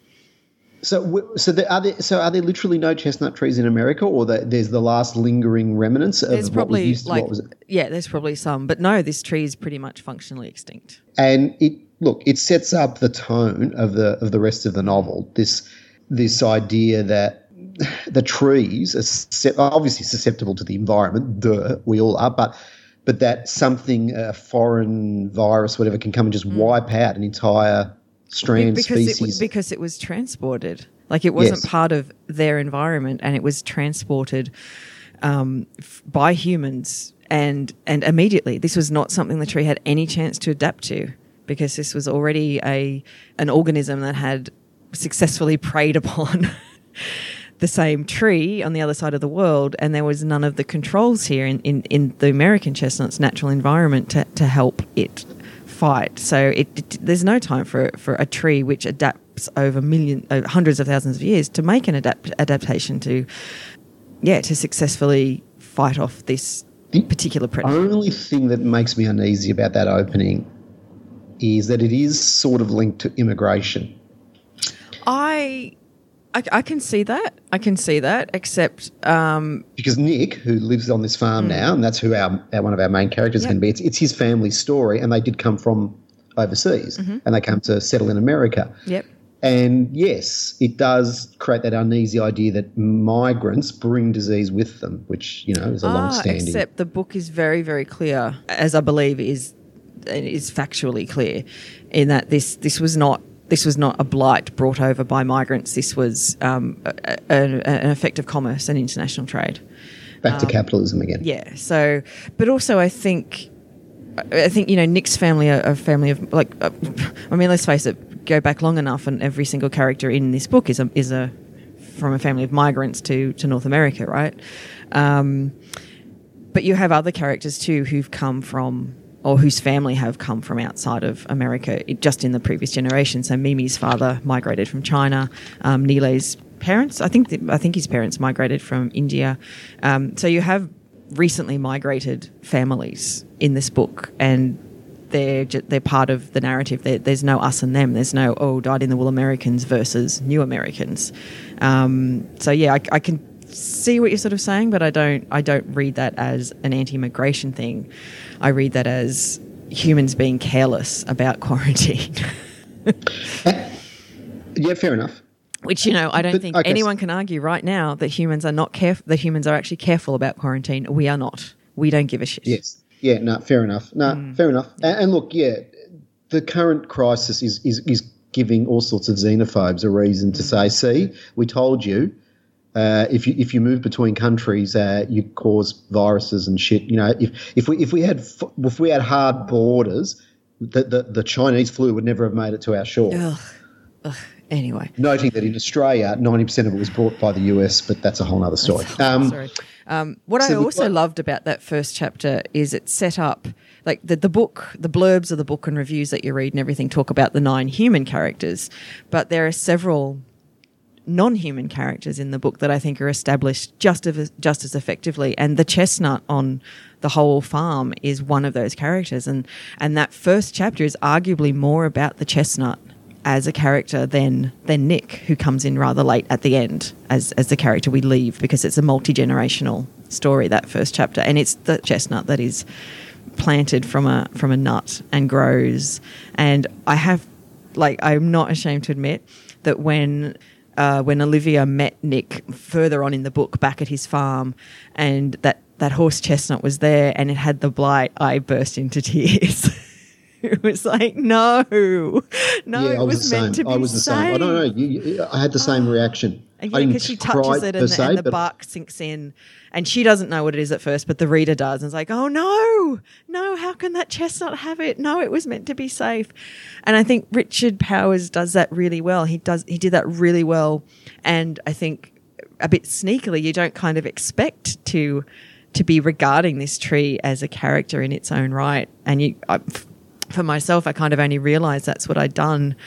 So, so there, are there so are there literally no chestnut trees in America, or the, there's the last lingering remnants of there's what probably was used to, like what was it? Yeah, there's probably some, but no, this tree is pretty much functionally extinct. And it look, it sets up the tone of the of the rest of the novel. This this idea that the trees are obviously susceptible to the environment. Duh, we all are, but but that something, a foreign virus, whatever, can come and just mm. wipe out an entire strand because species. It, because it was transported. Like, it wasn't yes. part of their environment, and it was transported um, f- by humans and and immediately. This was not something the tree had any chance to adapt to, because this was already a an organism that had successfully preyed upon the same tree on the other side of the world, and there was none of the controls here in, in, in the American chestnut's natural environment to, to help it fight. So it, it, there's no time for for a tree which adapts over million, uh, hundreds of thousands of years to make an adapt, adaptation to, yeah, to successfully fight off this the particular predator. The only thing that makes me uneasy about that opening is that it is sort of linked to immigration. I... I, I can see that. I can see that, except... Um, because Nick, who lives on this farm mm. now, and that's who our, our one of our main characters yep. is going to be, it's, it's his family's story, and they did come from overseas, mm-hmm. and they come to settle in America. Yep. And, yes, it does create that uneasy idea that migrants bring disease with them, which, you know, is a ah, long-standing... except the book is very, very clear, as I believe is is factually clear, in that this this was not... This was not a blight brought over by migrants. This was um, a, a, an effect of commerce and international trade. Back to um, capitalism again. Yeah. So, but also, I think, I think you know, Nick's family are a family of like. Uh, I mean, let's face it. Go back long enough, and every single character in this book is a is a from a family of migrants to to North America, right? Um, but you have other characters too who've come from, or whose family have come from outside of America just in the previous generation. So Mimi's father migrated from China. Um, Nilay's parents, I think, I think his parents migrated from India. Um, so you have recently migrated families in this book, and they're they're part of the narrative. They're, there's no us and them. There's no oh dyed-in-the-wool Americans versus new Americans. Um, so yeah, I, I can see what you're sort of saying, but I don't I don't read that as an anti-immigration thing. I read that as humans being careless about quarantine. Yeah, fair enough. Which, you know, I don't but, think okay. anyone can argue right now that humans are not caref- that humans are actually careful about quarantine. We are not. We don't give a shit. Yes. Yeah, no, fair enough. No, mm. fair enough. And, and look, yeah, the current crisis is, is, is giving all sorts of xenophobes a reason to mm. say, see, we told you. Uh, if you if you move between countries, uh, you cause viruses and shit. You know, if if we if we had if we had hard borders, the the, the Chinese flu would never have made it to our shore. Ugh. Ugh. Anyway, noting that in Australia, ninety percent of it was brought by the U S, but that's a whole other story. Um, sorry. Um, what so I also what, loved about that first chapter is it set up like the the book, the blurbs of the book and reviews that you read and everything talk about the nine human characters, but there are several non-human characters in the book that I think are established just as just as effectively, and the chestnut on the whole farm is one of those characters, and and that first chapter is arguably more about the chestnut as a character than than Nick, who comes in rather late at the end as as the character we leave, because it's a multi-generational story, that first chapter, and it's the chestnut that is planted from a from a nut and grows. And I have, like, I'm not ashamed to admit that when Uh, when Olivia met Nick further on in the book back at his farm, and that, that horse chestnut was there and it had the blight, I burst into tears. It was like, no, no, yeah, it I was, was the meant same. to be I was the safe. same. I don't know. You, you, I had the same oh. reaction. Yeah, because she touches it and, se, and the bark sinks in, and she doesn't know what it is at first, but the reader does, and it's like, oh no, no, how can that chestnut have it? No, it was meant to be safe. And I think Richard Powers does that really well. He does. He did that really well, and I think a bit sneakily, you don't kind of expect to to be regarding this tree as a character in its own right. And you, I, for myself, I kind of only realised that's what I'd done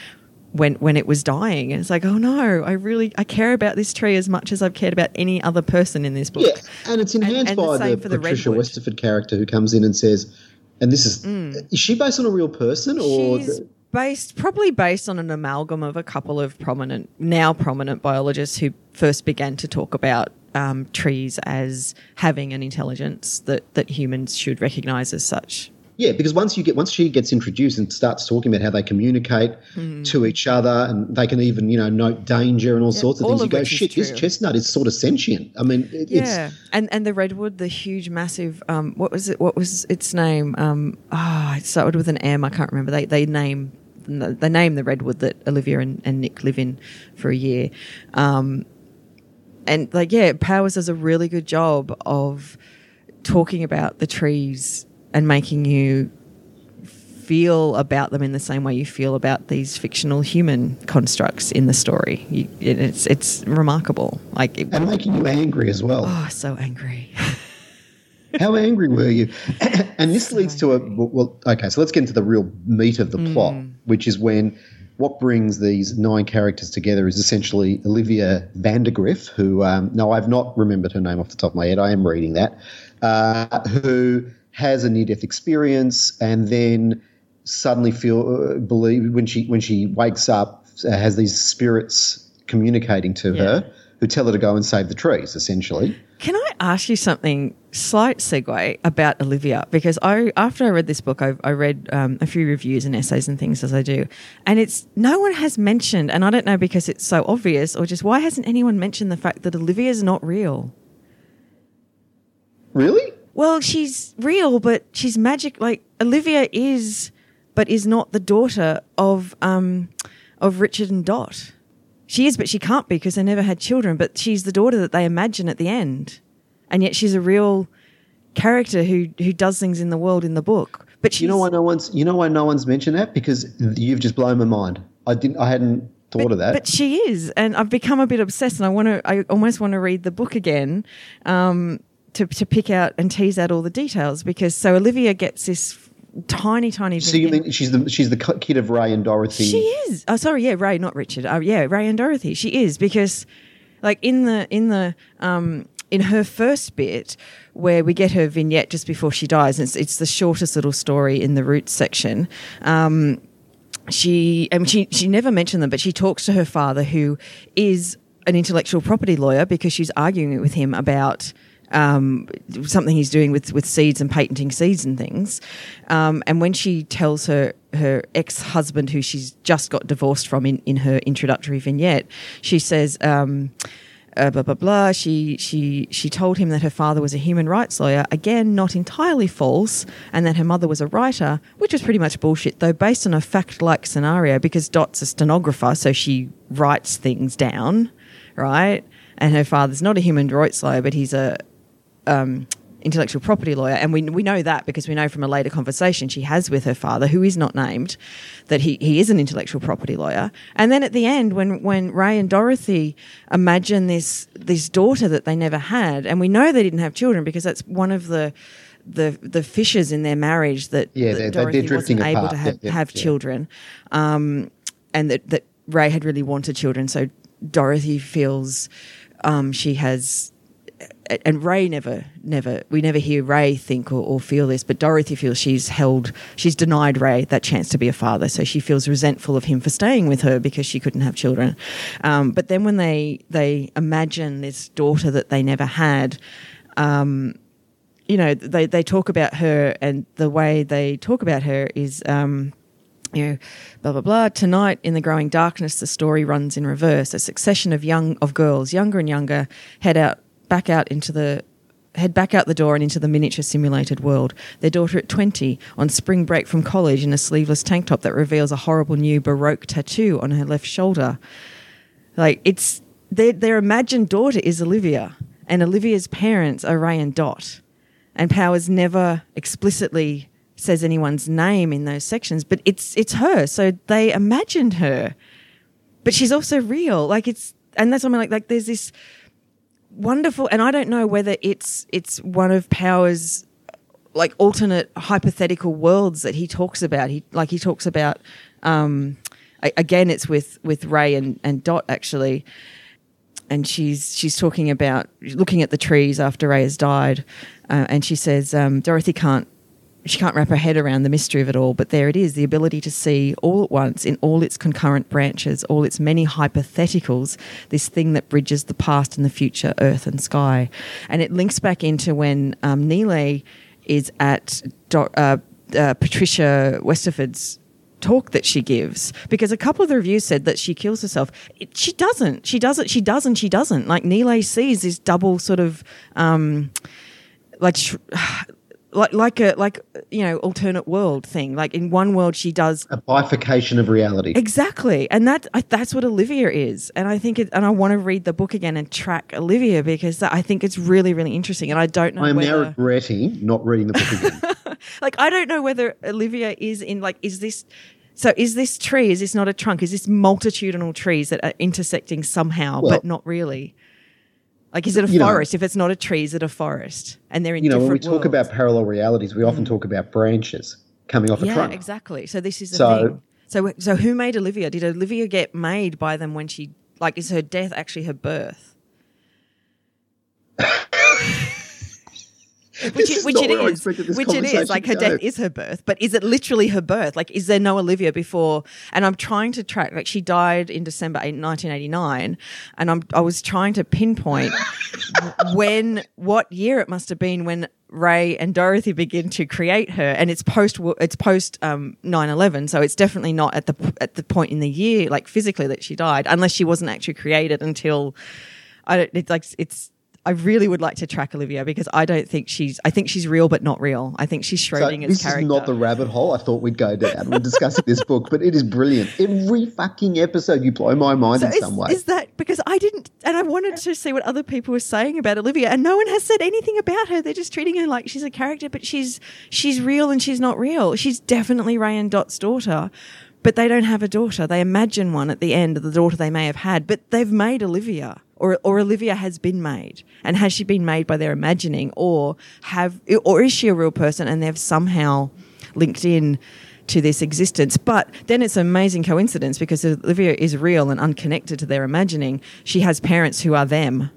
when when it was dying. And it's like, oh no, I really I care about this tree as much as I've cared about any other person in this book. Yeah, and it's enhanced and, and by the, the Patricia Redwood. Westerford character who comes in and says, and this is mm. is she based on a real person or? She's the, based probably based on an amalgam of a couple of prominent now prominent biologists who first began to talk about um, trees as having an intelligence that that humans should recognise as such. Yeah, because once you get once she gets introduced and starts talking about how they communicate mm. to each other, and they can even, you know, note danger and all yeah, sorts of all things, of you go, shit, this chestnut is sort of sentient. I mean, it, yeah, it's and and the redwood, the huge, massive, um, what was it? What was its name? Um, ah, oh, it started with an M. I can't remember. They they name they name the redwood that Olivia and, and Nick live in for a year, um, and like yeah, Powers does a really good job of talking about the trees and making you feel about them in the same way you feel about these fictional human constructs in the story. You, it, it's it's remarkable. Like it, and making you angry as well. Oh, so angry. How angry were you? And this so leads to a well. Okay, so let's get into the real meat of the mm. plot, which is when what brings these nine characters together is essentially Olivia Vandergriff, who um, no, I've not remembered her name off the top of my head. I am reading that. Uh, who has a near-death experience, and then suddenly feel uh, believe when she when she wakes up uh, has these spirits communicating to yeah. her who tell her to go and save the trees. Essentially, can I ask you something? Slight segue about Olivia, because I after I read this book, I, I read um, a few reviews and essays and things as I do, and it's no one has mentioned, and I don't know because it's so obvious or just why hasn't anyone mentioned the fact that Olivia is not real? Really? Well, she's real, but she's magic. Like Olivia is, but is not the daughter of um, of Richard and Dot. She is, but she can't be because they never had children. But she's the daughter that they imagine at the end, and yet she's a real character who who does things in the world in the book. But she's, you know why no one's you know why no one's mentioned that? Because you've just blown my mind. I didn't. I hadn't thought but, of that. But she is, and I've become a bit obsessed, and I want to. I almost want to read the book again. Um, To, to pick out and tease out all the details, because so Olivia gets this tiny, tiny. So you mean she's the she's the kid of Ray and Dorothy? She is. Oh, sorry, yeah, Ray, not Richard. Oh, yeah, Ray and Dorothy. She is, because, like in the in the um in her first bit where we get her vignette just before she dies, and it's it's the shortest little story in the Roots section. Um, she and she she never mentioned them, but she talks to her father, who is an intellectual property lawyer, because she's arguing with him about. Um, something he's doing with, with seeds and patenting seeds and things. Um, and when she tells her, her ex-husband, who she's just got divorced from in, in her introductory vignette, she says, um, uh, blah, blah, blah. She, she, she told him that her father was a human rights lawyer, again, not entirely false, and that her mother was a writer, which was pretty much bullshit, though, based on a fact-like scenario, because Dot's a stenographer, so she writes things down, right? And her father's not a human rights lawyer, but he's a Um, intellectual property lawyer, and we we know that because we know from a later conversation she has with her father, who is not named, that he, he is an intellectual property lawyer. And then at the end, when when Ray and Dorothy imagine this this daughter that they never had, and we know they didn't have children because that's one of the the the fissures in their marriage, that, yeah, that they're, Dorothy they're wasn't apart. able to have, yeah, yeah, have yeah. children, um, and that, that Ray had really wanted children. So Dorothy feels um, she has. And Ray never, never, we never hear Ray think or, or feel this, but Dorothy feels she's held, she's denied Ray that chance to be a father. So she feels resentful of him for staying with her because she couldn't have children. Um, but then when they, they imagine this daughter that they never had, um, you know, they, they talk about her, and the way they talk about her is, um, you know, blah, blah, blah. Tonight, in the growing darkness, the story runs in reverse. A succession of young, of girls, younger and younger, head out, back out into the head back out the door and into the miniature simulated world. Their daughter at twenty, on spring break from college, in a sleeveless tank top that reveals a horrible new Baroque tattoo on her left shoulder. Like, it's their their imagined daughter is Olivia, and Olivia's parents are Ray and Dot. And Powers never explicitly says anyone's name in those sections, but it's it's her. So they imagined her, but she's also real. Like, it's and that's something like like there's this wonderful, and I don't know whether it's it's one of Powers' like alternate hypothetical worlds that he talks about. He like he talks about um, I, again, it's with with Ray and, and Dot actually, and she's she's talking about looking at the trees after Ray has died, uh, and she says um, Dorothy can't. She can't wrap her head around the mystery of it all, but there it is, the ability to see all at once in all its concurrent branches, all its many hypotheticals, this thing that bridges the past and the future, earth and sky. And it links back into when um, Neeley is at Do- uh, uh, Patricia Westerford's talk that she gives, because a couple of the reviews said that she kills herself. It, she doesn't. She doesn't. She doesn't. She doesn't. Like Neeley sees this double sort of um, like... Sh- Like like a like you know alternate world thing. Like in one world she does a bifurcation of reality. Exactly, and that I, that's what Olivia is. And I think it, and I want to read the book again and track Olivia because I think it's really really interesting. And I don't know. I am whether, now regretting not reading the book again. Like I don't know whether Olivia is in like is this. So is this tree? Is this not a trunk? Is this multitudinal trees that are intersecting somehow, well, but not really? Like, is it a you forest? know, if it's not a tree, is it a forest? And they're in you know, different when we talk worlds. about parallel realities, we often mm. talk about branches coming off a yeah, trunk. Yeah, exactly. So this is the so, thing. So, so who made Olivia? Did Olivia get made by them when she, like, is her death actually her birth? Which, it, which it is, which it is, like her go. death is her birth, but is it literally her birth? Like, is there no Olivia before? And I'm trying to track, like she died in December nineteen eighty-nine, and I'm I was trying to pinpoint when, what year it must have been when Ray and Dorothy begin to create her, and it's post it's post um, nine eleven, so it's definitely not at the at the point in the year, like physically that she died, unless she wasn't actually created until I don't. It's like it's. I really would like to track Olivia because I don't think she's. I think she's real, but not real. I think she's Schrodinger's so character. This is not the rabbit hole I thought we'd go down when discussing this book, but it is brilliant. Every fucking episode, you blow my mind so in is, some way. Is that because I didn't, and I wanted to see what other people were saying about Olivia, and no one has said anything about her. They're just treating her like she's a character, but she's she's real and she's not real. She's definitely Ray and Dot's daughter. But they don't have a daughter. They imagine one at the end of the daughter they may have had, but they've made Olivia, or or Olivia has been made. And has she been made by their imagining, or have, or is she a real person and they've somehow linked in to this existence? But then it's an amazing coincidence because Olivia is real and unconnected to their imagining. She has parents who are them.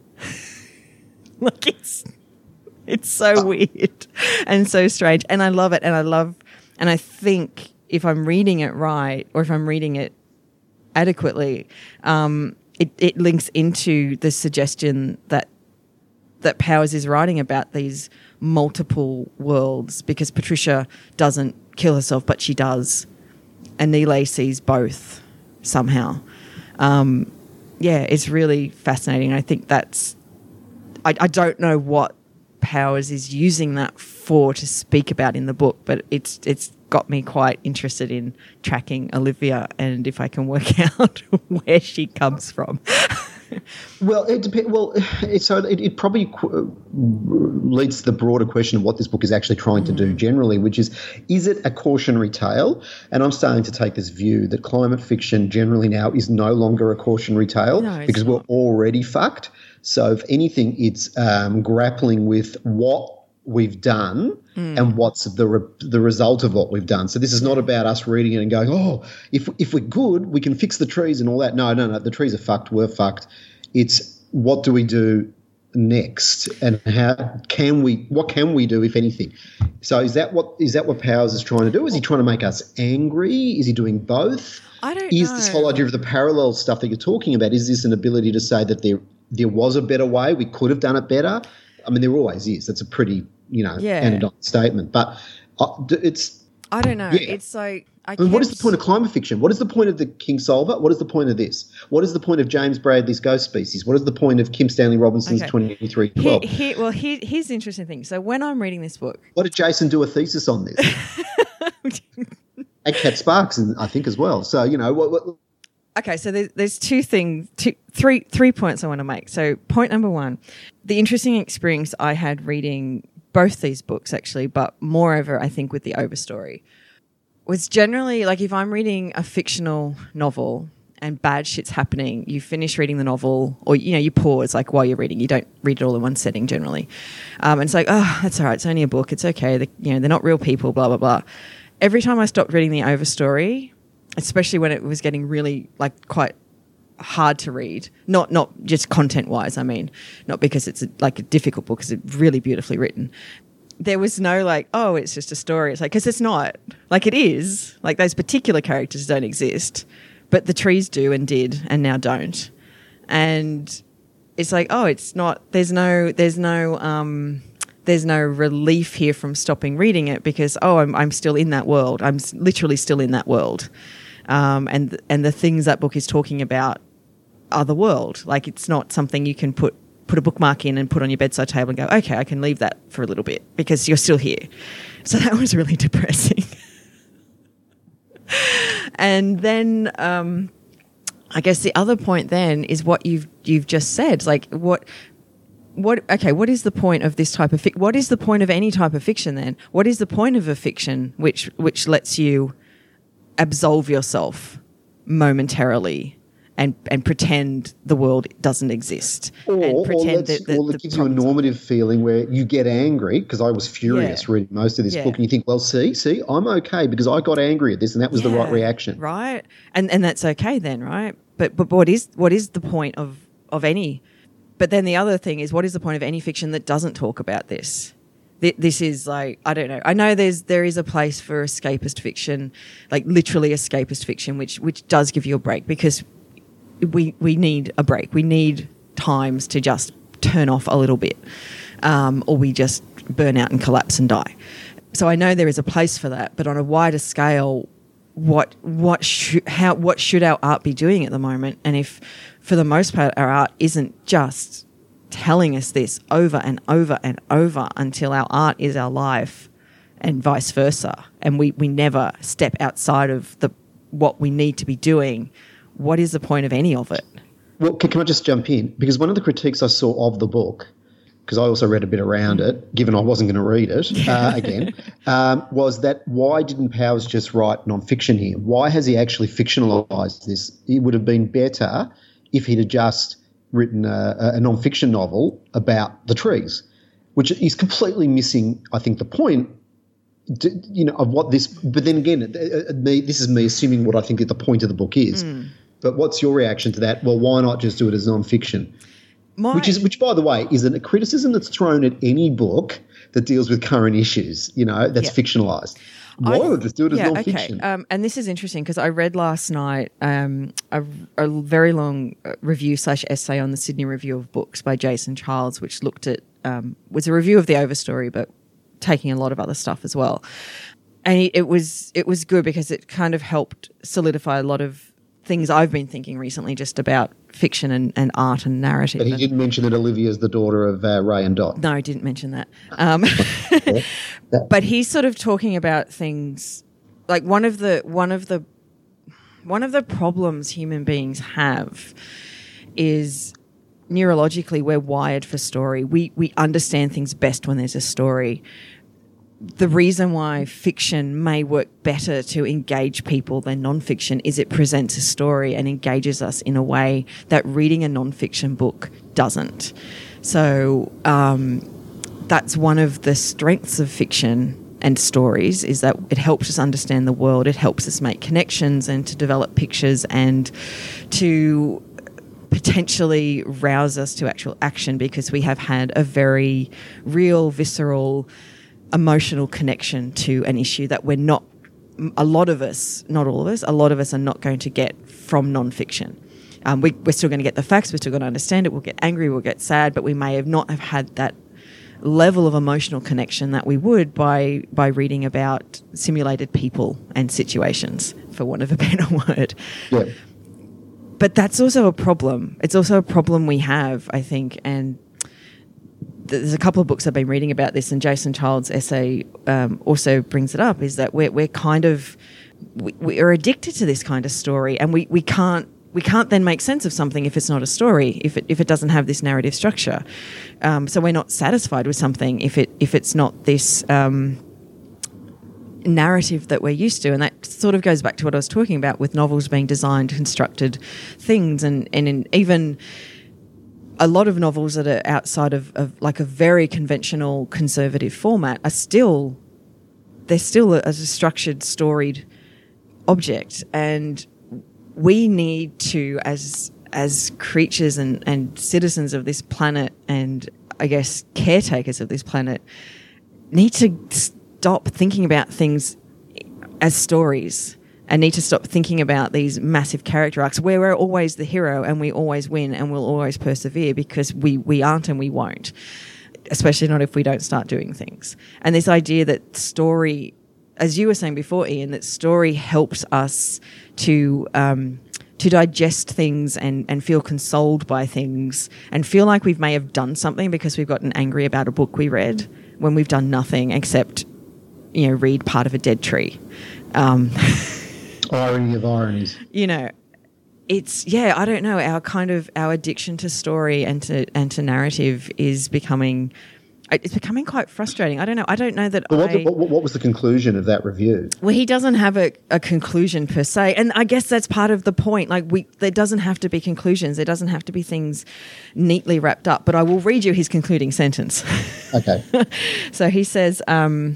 Like it's it's so weird and so strange, and I love it, and I love, and I think. If I'm reading it right, or if I'm reading it adequately, um, it, it links into the suggestion that that Powers is writing about these multiple worlds, because Patricia doesn't kill herself, but she does, and Neeley sees both somehow. Um, yeah, it's really fascinating. I think that's. I, I don't know what Powers is using that for to speak about in the book, but it's it's. got me quite interested in tracking Olivia and if I can work out where she comes from. Well, it depends. Well, it, so it, it probably qu- leads to the broader question of what this book is actually trying to do generally, which is, is it a cautionary tale? And I'm starting to take this view that climate fiction generally now is no longer a cautionary tale no, because not. we're already fucked. So if anything, it's um, grappling with what we've done mm. and what's the re- the result of what we've done. So this is not about us reading it and going, oh, if if we're good, we can fix the trees and all that. No, no, no. The trees are fucked. We're fucked. It's what do we do next, and how can we? What can we do, if anything? So is that what is that what Powers is trying to do? Is he trying to make us angry? Is he doing both? I don't is know. This whole idea of the parallel stuff that you're talking about? Is this an ability to say that there there was a better way? We could have done it better. I mean, there always is. That's a pretty, you know, yeah. anodyne statement. But uh, it's... I don't know. Yeah. It's like... I, I mean, what is the point of climate fiction? What is the point of the King Solver? What is the point of this? What is the point of James Bradley's Ghost Species? What is the point of Kim Stanley Robinson's okay. twenty-three twelve? Here, here, well, here, here's the interesting thing. So when I'm reading this book... What did Jason do a thesis on this? And Cat Sparks, I think, as well. So, you know... what. what Okay, so there's, there's two things, two, three, three points I want to make. So point number one, the interesting experience I had reading both these books actually, but moreover, I think with the Overstory, was generally like if I'm reading a fictional novel and bad shit's happening, you finish reading the novel or, you know, you pause like while you're reading. You don't read it all in one setting generally. Um, and it's like, oh, that's all right. It's only a book. It's okay. The, you know, they're not real people, blah, blah, blah. Every time I stopped reading the Overstory, especially when it was getting really like quite hard to read. Not not just content wise. I mean, not because it's a, like a difficult book, because it's really beautifully written. There was no like, oh, it's just a story. It's like, because it's not. Like it is. Like those particular characters don't exist, but the trees do and did and now don't. And it's like, oh, it's not. There's no. There's no. Um, there's no relief here from stopping reading it because oh, I'm I'm still in that world. I'm literally still in that world, um, and and the things that book is talking about are the world. Like it's not something you can put. put a bookmark in and put on your bedside table and go, okay, I can leave that for a little bit because you're still here. So that was really depressing. And then um, I guess the other point then is what you've you've just said. Like what what okay, what is the point of this type of fic- what is the point of any type of fiction then? What is the point of a fiction which which lets you absolve yourself momentarily and and pretend the world doesn't exist, or, and pretend or, that, that or it gives you a normative feeling where you get angry, because I was furious yeah. reading most of this yeah. book, and you think, well, see, see, I'm okay because I got angry at this, and that was yeah, the right reaction, right? And and that's okay then, right? But but what is what is the point of of any? But then the other thing is, what is the point of any fiction that doesn't talk about this? This is like, I don't know. I know there's there is a place for escapist fiction, like literally escapist fiction, which which does give you a break because. We we need a break. We need times to just turn off a little bit, um, or we just burn out and collapse and die. So I know there is a place for that, but on a wider scale, what what should how what should our art be doing at the moment? And if, for the most part, our art isn't just telling us this over and over and over until our art is our life, and vice versa, and we we never step outside of the what we need to be doing. What is the point of any of it? Well, can, can I just jump in? Because one of the critiques I saw of the book, because I also read a bit around it, given I wasn't going to read it uh, again, um, was that why didn't Powers just write non-fiction here? Why has he actually fictionalised this? It would have been better if he'd have just written a, a non-fiction novel about the trees, which is completely missing, I think, the point to, you know, of what this. But then again, uh, me, this is me assuming what I think that the point of the book is. Mm. But what's your reaction to that? Well, why not just do it as non-fiction? My, which is, which, by the way, is a criticism that's thrown at any book that deals with current issues. You know, that's yeah. fictionalised. Why not just do it as yeah, non-fiction? Okay. Um, and this is interesting because I read last night um, a, a very long review slash essay on the Sydney Review of Books by Jason Childs, which looked at um, was a review of the Overstory, but taking a lot of other stuff as well. And it, it was it was good because it kind of helped solidify a lot of things I've been thinking recently just about fiction and, and art and narrative. But he didn't mention that Olivia's the daughter of uh, Ray and Dot. No, he didn't mention that. Um, but he's sort of talking about things like one of the one of the one of the problems human beings have is neurologically we're wired for story. We we understand things best when there's a story. The reason why fiction may work better to engage people than nonfiction is it presents a story and engages us in a way that reading a nonfiction book doesn't. So um, that's one of the strengths of fiction and stories is that it helps us understand the world, it helps us make connections and to develop pictures and to potentially rouse us to actual action because we have had a very real, visceral, emotional connection to an issue that we're not, a lot of us, not all of us, a lot of us are not going to get from nonfiction. Um, we, we're still going to get the facts, we're still going to understand it, we'll get angry, we'll get sad, but we may have not have had that level of emotional connection that we would by by reading about simulated people and situations, for want of a better word. Yeah. But that's also a problem. It's also a problem we have, I think, and there's a couple of books I've been reading about this, and Jason Childs' essay um, also brings it up, is that we're, we're kind of, we, we are addicted to this kind of story, and we, we can't we can't then make sense of something if it's not a story, if it if it doesn't have this narrative structure. Um, so we're not satisfied with something if it if it's not this um, narrative that we're used to, and that sort of goes back to what I was talking about with novels being designed, constructed things, and and in even a lot of novels that are outside of, of like a very conventional conservative format are still, they're still a, a structured, storied object, and we need to, as as creatures and, and citizens of this planet, and I guess caretakers of this planet, need to stop thinking about things as stories and need to stop thinking about these massive character arcs where we're always the hero and we always win and we'll always persevere, because we, we aren't and we won't, especially not if we don't start doing things. And this idea that story, as you were saying before, Ian, that story helps us to um, to digest things and, and feel consoled by things and feel like we may have done something because we've gotten angry about a book we read when we've done nothing except, you know, read part of a dead tree. Um, Irony of ironies. You know, it's, yeah, I don't know. Our kind of, our addiction to story and to, and to narrative is becoming, it's becoming quite frustrating. I don't know. I don't know that well, I... What, what, what was the conclusion of that review? Well, he doesn't have a, a conclusion per se. And I guess that's part of the point. Like, we, there doesn't have to be conclusions. There doesn't have to be things neatly wrapped up. But I will read you his concluding sentence. Okay. So he says, um,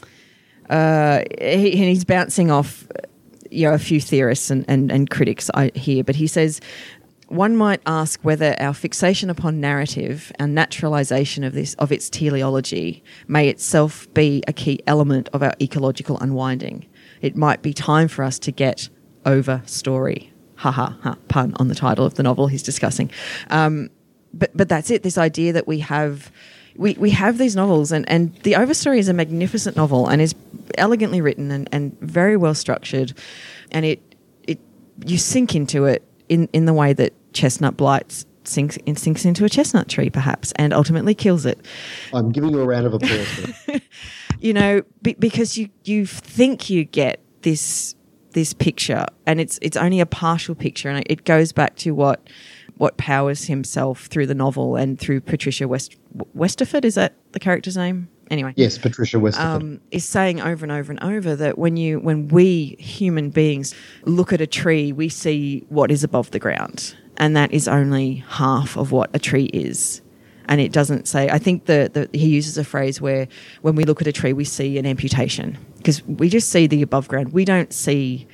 uh, he, and he's bouncing off, you know, a few theorists and, and, and critics here. But he says, one might ask whether our fixation upon narrative, our naturalisation of this of its teleology, may itself be a key element of our ecological unwinding. It might be time for us to get over story. Ha ha ha, pun on the title of the novel he's discussing. Um, but but that's it, this idea that we have we, we have these novels, and, and The Overstory is a magnificent novel and is elegantly written and, and very well structured, and it it you sink into it in, in the way that Chestnut Blight sinks, sinks into a chestnut tree, perhaps, and ultimately kills it. I'm giving you a round of applause for it. You know, be, because you, you think you get this this picture, and it's it's only a partial picture, and it goes back to what what Powers himself through the novel and through Patricia West Westerford, is that the character's name? Anyway, yes, Patricia Westerford um, is saying over and over and over that when you when we human beings look at a tree, we see what is above the ground, and that is only half of what a tree is. And it doesn't say. I think the, the he uses a phrase where when we look at a tree, we see an amputation, because we just see the above ground. We don't see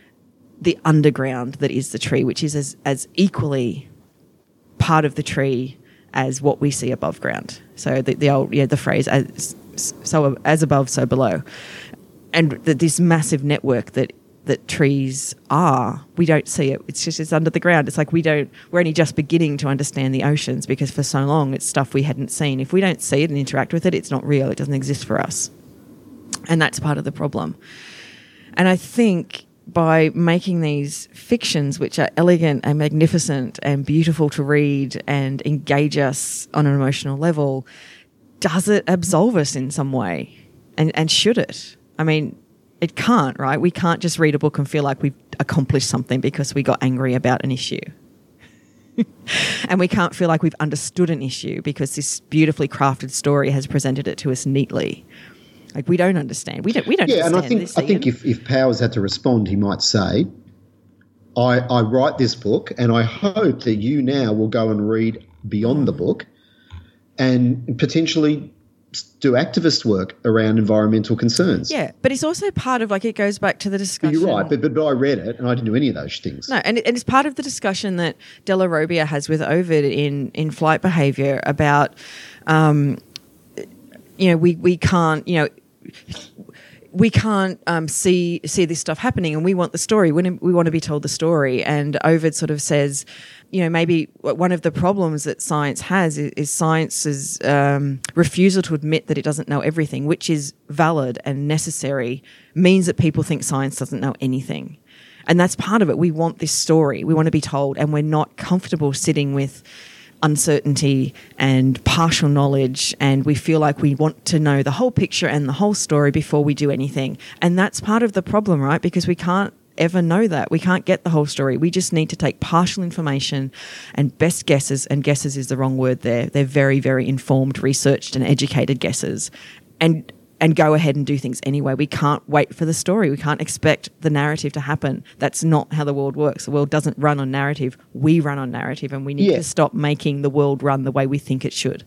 the underground that is the tree, which is as as equally part of the tree as what we see above ground. So the, the old, yeah, the phrase as so as above, so below, and the, this massive network that that trees are, we don't see it. It's just it's under the ground. It's like we don't. We're only just beginning to understand the oceans, because for so long it's stuff we hadn't seen. If we don't see it and interact with it, it's not real. It doesn't exist for us, and that's part of the problem. And I think by making these fictions, which are elegant and magnificent and beautiful to read and engage us on an emotional level, does it absolve us in some way? And and should it? I mean, it can't, right? We can't just read a book and feel like we've accomplished something because we got angry about an issue. And we can't feel like we've understood an issue because this beautifully crafted story has presented it to us neatly. Like, we don't understand. We don't. We don't. Yeah, understand and I think this, I think if, if Powers had to respond, he might say, "I I write this book, and I hope that you now will go and read beyond the book, and potentially do activist work around environmental concerns." Yeah, but it's also part of, like, it goes back to the discussion. You're right, but, but but I read it and I didn't do any of those things. No, and, it, and it's part of the discussion that Della Robbia has with Ovid in in Flight Behaviour about, um, you know, we we can't, you know. We can't um, see see this stuff happening, and we want the story. We, we want to be told the story. And Ovid sort of says, you know, maybe one of the problems that science has is, is science's um, refusal to admit that it doesn't know everything, which is valid and necessary, means that people think science doesn't know anything. And that's part of it. We want this story. We want to be told, and we're not comfortable sitting with uncertainty and partial knowledge, and we feel like we want to know the whole picture and the whole story before we do anything. And that's part of the problem, right? Because we can't ever know that. We can't get the whole story. We just need to take partial information and best guesses, and guesses is the wrong word there. They're very, very informed, researched and educated guesses, and and go ahead and do things anyway. We can't wait for the story. We can't expect the narrative to happen. That's not how the world works. The world doesn't run on narrative. We run on narrative, and we need yeah. to stop making the world run the way we think it should.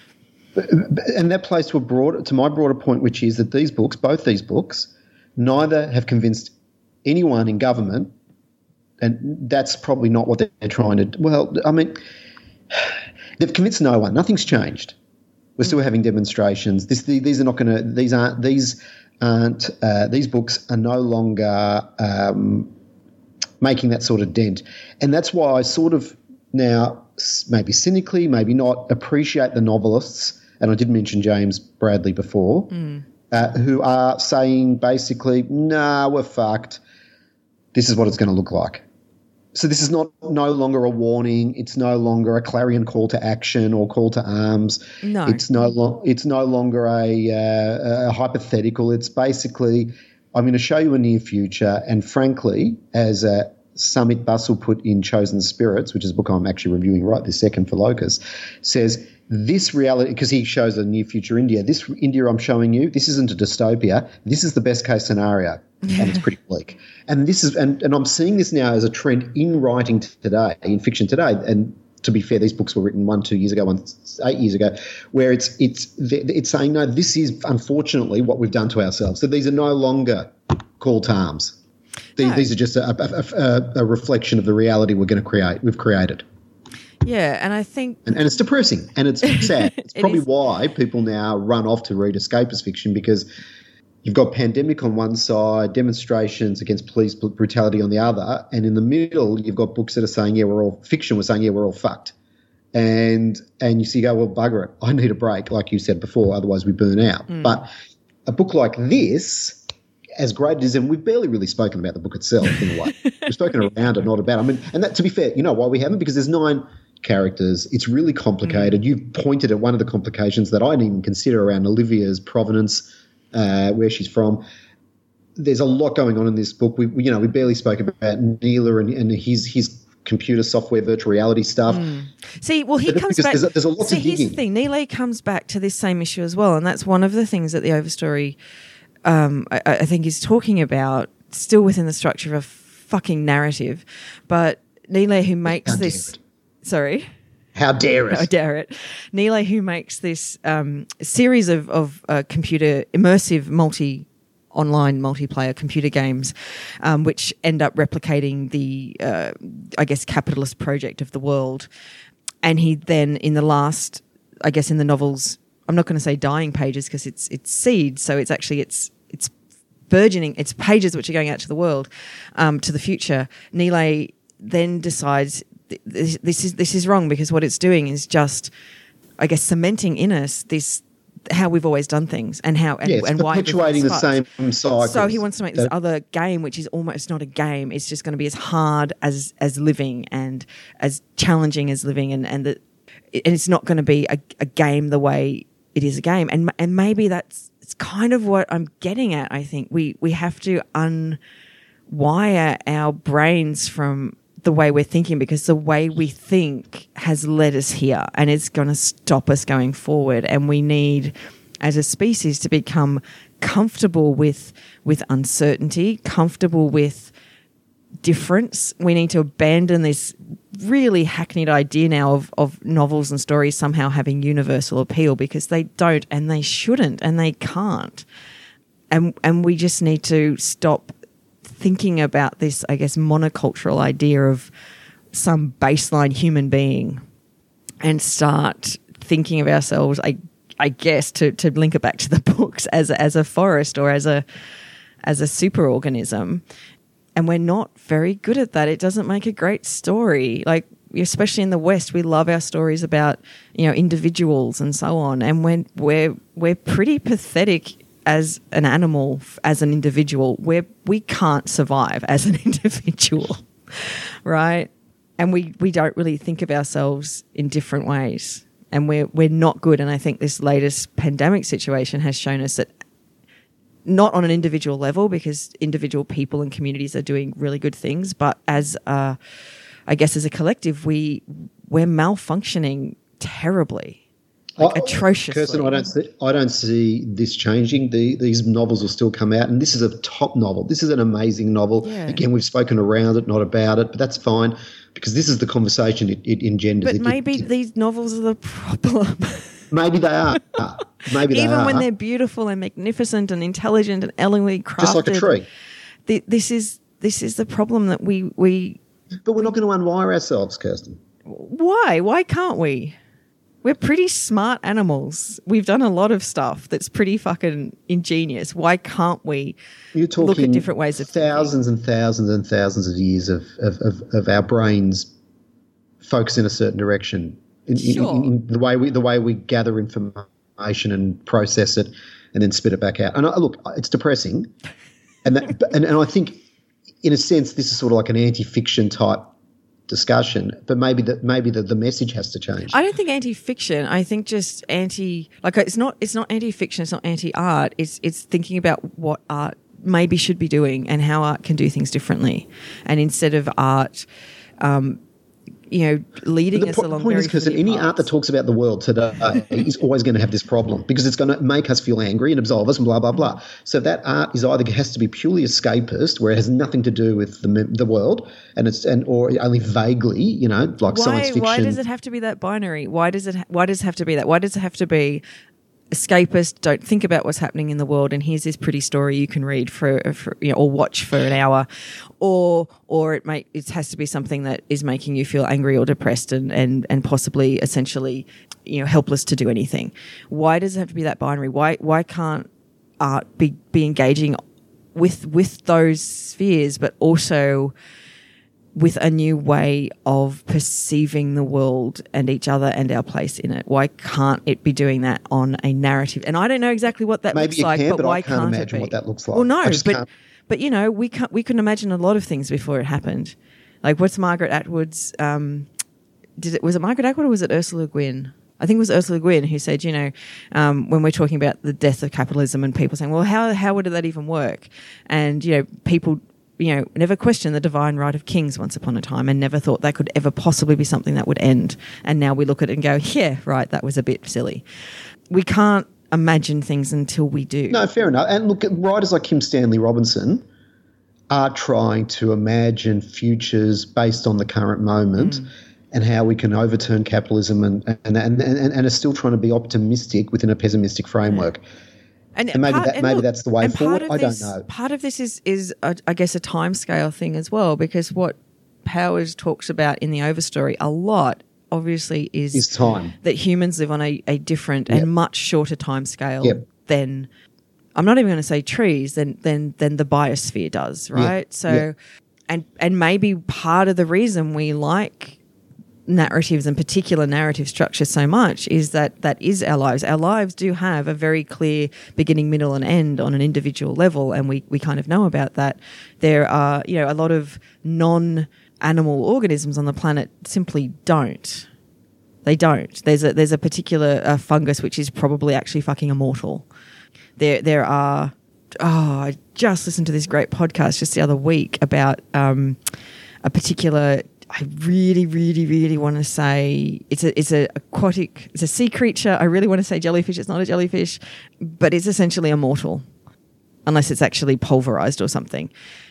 And that plays to a broad, to my broader point, which is that these books, both these books, neither have convinced anyone in government, and that's probably not what they're trying to. Well, I mean, they've convinced no one. Nothing's changed. We're still having demonstrations. This, these are not going to. These aren't. These aren't. Uh, these books are no longer um, making that sort of dent, and that's why I sort of now, maybe cynically, maybe not, appreciate the novelists. And I did mention James Bradley before, mm. uh, who are saying basically, "Nah, we're fucked. This is what it's going to look like." So this is not no longer a warning. It's no longer a clarion call to action or call to arms. No, it's no lo- It's no longer a, uh, a hypothetical. It's basically, I'm going to show you a near future. And frankly, as uh, Samit Basul put in Chosen Spirits, which is a book I'm actually reviewing right this second for Locus, says this reality, because he shows a near future India. This India I'm showing you, this isn't a dystopia. This is the best case scenario. And it's pretty bleak. And this is, and, and I'm seeing this now as a trend in writing today, in fiction today. And to be fair, these books were written one, two years ago, one, eight years ago, where it's it's it's saying, no, this is unfortunately what we've done to ourselves. So these are no longer call to arms. These, no. these are just a, a, a, a reflection of the reality we're going to create. We've created. Yeah, and I think, and, and it's depressing and it's sad. It's probably it why people now run off to read escapist fiction, because you've got pandemic on one side, demonstrations against police brutality on the other, and in the middle you've got books that are saying, yeah, we're all fiction. We're saying, yeah, we're all fucked, and and you see, you go, well, bugger it, I need a break, like you said before, otherwise we burn out. Mm. But a book like this, as great as it is, and we've barely really spoken about the book itself in a way. We've spoken around it, not about. I mean, and that, to be fair, you know why we haven't? Because there's nine characters. It's really complicated. Mm. You've pointed at one of the complications that I didn't even consider around Olivia's provenance. Uh, where she's from. There's a lot going on in this book. We, we you know, we barely spoke about Neela and, and his his computer software, virtual reality stuff. Mm. See, well, he but comes back. There's a, there's a lot so to dig in. Here's the thing: Neela comes back to this same issue as well, and that's one of the things that the Overstory, um, I, I think, is talking about, still within the structure of a fucking narrative. But Neela, who makes How this, sorry. How dare it? How dare it? Neela, who makes this um, series of, of uh, computer immersive multi online multiplayer computer games, um, which end up replicating the, uh, I guess, capitalist project of the world. And he then, in the last, I guess, in the novel's, I'm not going to say dying pages because it's it's seeds, so it's actually it's it's burgeoning. It's pages which are going out to the world, um, to the future. Neela then decides. This, this is this is wrong, because what it's doing is just, I guess, cementing in us this how we've always done things and how and, yeah, it's and why perpetuating the same cycle. So he wants to make this other game, which is almost not a game. It's just going to be as hard as as living and as challenging as living, and and, the, and it's not going to be a, a game the way it is a game. And and maybe that's it's kind of what I'm getting at. I think we we have to unwire our brains from the way we're thinking, because the way we think has led us here and it's going to stop us going forward. And we need, as a species, to become comfortable with with uncertainty, comfortable with difference. We need to abandon this really hackneyed idea now of, of novels and stories somehow having universal appeal, because they don't, and they shouldn't, and they can't. And and we just need to stop thinking about this, I guess, monocultural idea of some baseline human being, and start thinking of ourselves, I, I guess, to, to link it back to the books, as a, as a forest or as a as a superorganism. And we're not very good at that. It doesn't make a great story. Like, especially in the West, we love our stories about, you know, individuals and so on. And when we're we're pretty pathetic as an animal, as an individual, where we can't survive as an individual, right? And we, we don't really think of ourselves in different ways, and we're we're not good. And I think this latest pandemic situation has shown us that, not on an individual level, because individual people and communities are doing really good things, but as a, I guess as a collective, we we're malfunctioning terribly. Like I, atrociously. Kirsten, I don't see, I don't see this changing. The, these novels will still come out, and this is a top novel. This is an amazing novel. Yeah. Again, we've spoken around it, not about it, but that's fine, because this is the conversation it, it engenders. But it, maybe it, it, these novels are the problem. Maybe they are. Maybe they Even are. when they're beautiful and magnificent and intelligent and elegantly crafted. Just like a tree. The, this is this is the problem that we we. But we're not going to unwire ourselves, Kirsten. Why? Why can't we? We're pretty smart animals. We've done a lot of stuff that's pretty fucking ingenious. Why can't we You're talking look at different ways of thousands thinking? and thousands and thousands of years of, of, of, of our brains focus in a certain direction in, Sure. in, in the way we the way we gather information and process it and then spit it back out. And I, look, it's depressing, and that, and and I think in a sense this is sort of like an anti-fiction type discussion, but maybe the maybe the, the message has to change. I don't think anti-fiction. I think just anti. Like it's not. It's not anti-fiction. It's not anti-art. It's it's thinking about what art maybe should be doing and how art can do things differently, and instead of art, um, you know, leading the us po- along. point very is, because familiar any paths. art that talks about the world today is always going to have this problem because it's going to make us feel angry and absolve us and blah blah blah. So that art is either has to be purely escapist, where it has nothing to do with the the world, and it's and or only vaguely, you know, like why, science fiction. Why does it have to be that binary? Why does it? Ha- why does it have to be that? Why does it have to be escapist? Don't think about what's happening in the world, and here's this pretty story you can read for, for you know, or watch for an hour, or or it may it has to be something that is making you feel angry or depressed and and and possibly essentially, you know, helpless to do anything. Why does it have to be that binary? Why why can't art be be engaging with with those spheres, but also with a new way of perceiving the world and each other and our place in it? Why can't it be doing that on a narrative? And I don't know exactly what that Maybe looks you like, can, but, but I why can't can't it imagine be? what that looks like. Well, no, I just but can't. but you know, we can't, we couldn't imagine a lot of things before it happened. Like, what's Margaret Atwood's? Um, did it was it Margaret Atwood or was it Ursula Le Guin? I think it was Ursula Le Guin who said, you know, um, when we're talking about the death of capitalism and people saying, well, how how would that even work? And you know, people, you know, never questioned the divine right of kings once upon a time and never thought that could ever possibly be something that would end. And now we look at it and go, yeah, right, that was a bit silly. We can't imagine things until we do. No, fair enough. And look, writers like Kim Stanley Robinson are trying to imagine futures based on the current moment mm. and how we can overturn capitalism and and, and, and and are still trying to be optimistic within a pessimistic framework. Yeah. And, and maybe part, that and maybe look, that's the way forward. I this, don't know. Part of this is is a, I guess a timescale thing as well, because what Powers talks about in the Overstory a lot, obviously, is, is time that humans live on a, a different yep. and much shorter timescale yep. than, I'm not even going to say trees, than than than the biosphere does, right? Yep. So, yep. and and maybe part of the reason we like narratives and particular narrative structure so much is that that is our lives. Our lives do have a very clear beginning, middle and end on an individual level, and we, we kind of know about that. There are, you know, a lot of non-animal organisms on the planet simply don't. They don't. There's a there's a particular uh, fungus which is probably actually fucking immortal. There there are, oh, I just listened to this great podcast just the other week about um, a particular, I really, really, really want to say it's a it's a aquatic, it's a sea creature. I really want to say jellyfish. It's not a jellyfish, but it's essentially immortal, unless it's actually pulverized or something.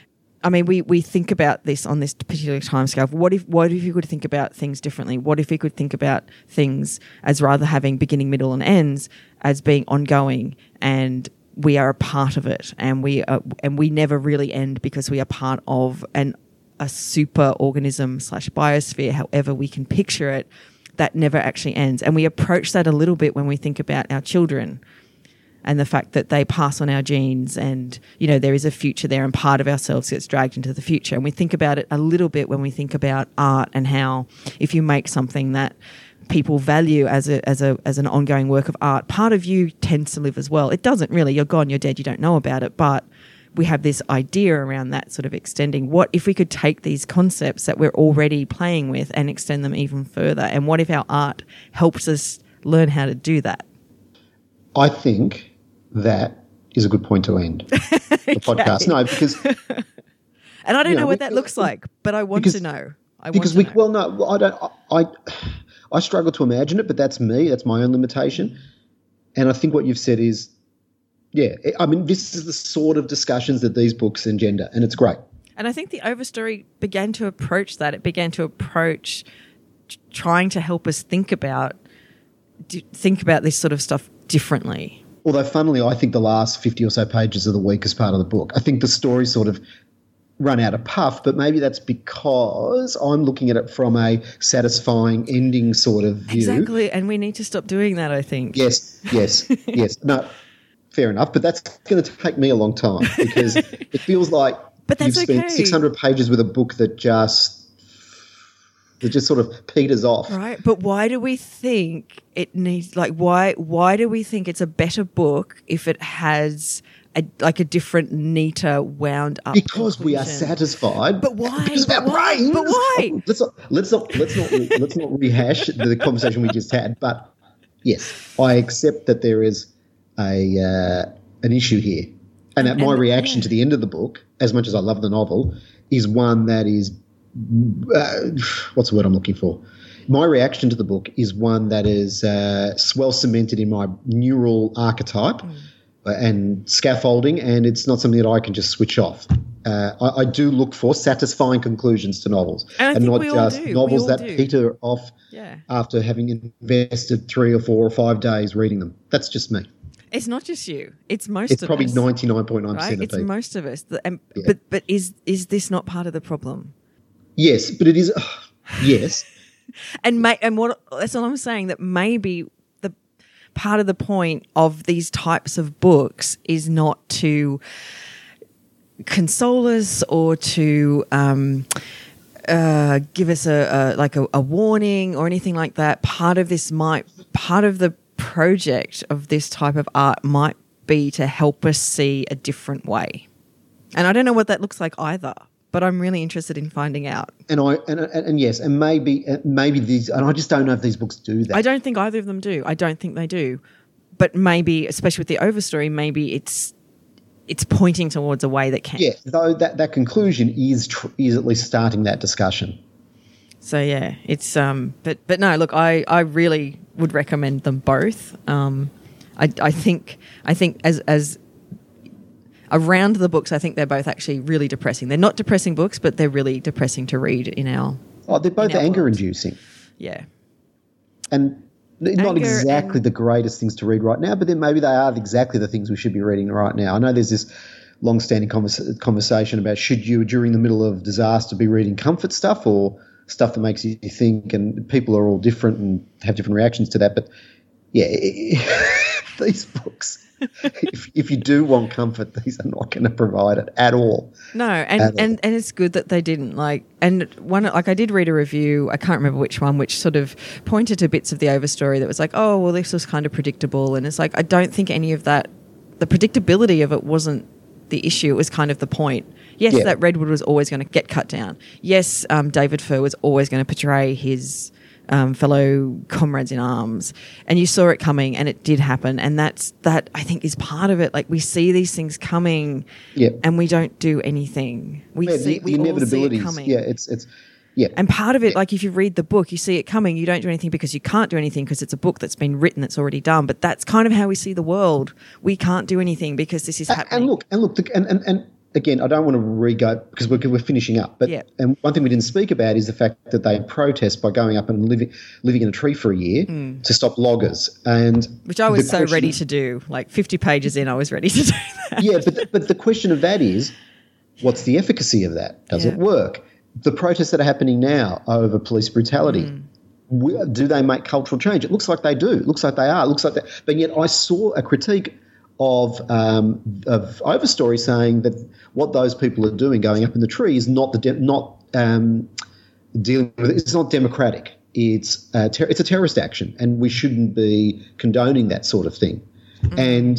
I mean, we, we think about this on this particular timescale. What if what if you could think about things differently? What if we could think about things as rather having beginning, middle, and ends as being ongoing, and we are a part of it, and we are, and we never really end because we are part of an a super organism slash biosphere, however we can picture it, that never actually ends. And we approach that a little bit when we think about our children and the fact that they pass on our genes and, you know, there is a future there and part of ourselves gets dragged into the future. And we think about it a little bit when we think about art and how if you make something that people value as a as a as an ongoing work of art, part of you tends to live as well. It doesn't really. You're gone, you're dead, you don't know about it, but we have this idea around that sort of extending. What if we could take these concepts that we're already playing with and extend them even further? And what if our art helps us learn how to do that? I think that is a good point to end the podcast. No, because... and I don't know, know what we, that looks like, but I want because, to know. I because want to we, know. well, no, I don't... I, I struggle to imagine it, but that's me. That's my own limitation. And I think what you've said is, yeah, I mean, this is the sort of discussions that these books engender, and it's great. And I think the Overstory began to approach that. It began to approach t- trying to help us think about d- think about this sort of stuff differently. Although, funnily, I think the last fifty or so pages are the weakest part of the book. I think the story sort of run out of puff, but maybe that's because I'm looking at it from a satisfying ending sort of view. Exactly, and we need to stop doing that, I think. Yes, yes, yes. No, fair enough, but that's going to take me a long time because it feels like but that's you've spent okay. six hundred pages with a book that just that just sort of peters off. Right, but why do we think it needs, like, why why do we think it's a better book if it has a, like a different, neater, wound up Because conclusion? we are satisfied. But why? Because of But our why? brains. But why? Oh, let's not let's not let's not let's not rehash the conversation we just had. But yes, I accept that there is a uh, an issue here, and, and that my and, reaction yeah. to the end of the book, as much as I love the novel, is one that is uh, what's the word I'm looking for? My reaction to the book is one that is uh, well cemented in my neural archetype. Mm. And scaffolding, and it's not something that I can just switch off. Uh, I, I do look for satisfying conclusions to novels, and, and not just do. novels that do. peter off yeah. after having invested three or four or five days reading them. That's just me. It's not just you. It's most it's of us. It's probably ninety-nine point nine right? percent of it's people. It's most of us. The, um, yeah. But but is is this not part of the problem? Yes, but it is. Uh, yes. and may, and what that's all I'm saying, that maybe part of the point of these types of books is not to console us or to um, uh, give us a, a like a, a warning or anything like that. Part of this might, part of the project of this type of art might be to help us see a different way. And I don't know what that looks like either, but I'm really interested in finding out. And I and, and, and yes, and maybe maybe these, and I just don't know if these books do that. I don't think either of them do. I don't think they do. But maybe, especially with the overstory, maybe it's it's pointing towards a way that can. Yeah, though that, that conclusion is tr- is at least starting that discussion. So yeah, it's um, but but no, look, I, I really would recommend them both. Um, I I think I think as as. Around the books, I think they're both actually really depressing. They're not depressing books, but they're really depressing to read in our. Oh, they're both anger-inducing. Yeah, and anger not exactly and- the greatest things to read right now, but then maybe they are exactly the things we should be reading right now. I know there's this long-standing convers- conversation about should you, during the middle of disaster, be reading comfort stuff or stuff that makes you think, and people are all different and have different reactions to that. But yeah, these books. if if you do want comfort, these are not going to provide it at all. No, and, all. and and it's good that they didn't. Like, and one, like I did read a review, I can't remember which one, which sort of pointed to bits of the overstory that was like, oh, well, this was kind of predictable. And it's like, I don't think any of that, the predictability of it wasn't the issue. It was kind of the point. Yes, yeah. that Redwood was always going to get cut down. Yes, um, David Fur was always going to portray his Um, fellow comrades in arms, and you saw it coming, and it did happen, and that's that I think is part of it. Like, we see these things coming, yeah. and we don't do anything. We yeah, see the, we the all see it inevitabilities. coming. Yeah, it's it's yeah. And part of it, yeah. like if you read the book, you see it coming. You don't do anything because you can't do anything because it's a book that's been written, that's already done. But that's kind of how we see the world. We can't do anything because this is and, happening. And look, and look, the, and, and and. Again, I don't want to re-go because we're, we're finishing up. But yeah. and one thing we didn't speak about is the fact that they protest by going up and living living in a tree for a year mm. to stop loggers. And which I was so question, ready to do. Like fifty pages in, I was ready to do that. Yeah, but the, but the question of that is, what's the efficacy of that? Does yeah. it work? The protests that are happening now over police brutality. Mm. We, do they make cultural change? It looks like they do. It looks like they are. It looks like that. But yet, I saw a critique of um, of Overstory saying that what those people are doing, going up in the tree, is not the de- not um, dealing with it. It's not democratic. It's uh, ter- it's a terrorist action, and we shouldn't be condoning that sort of thing. Mm-hmm. And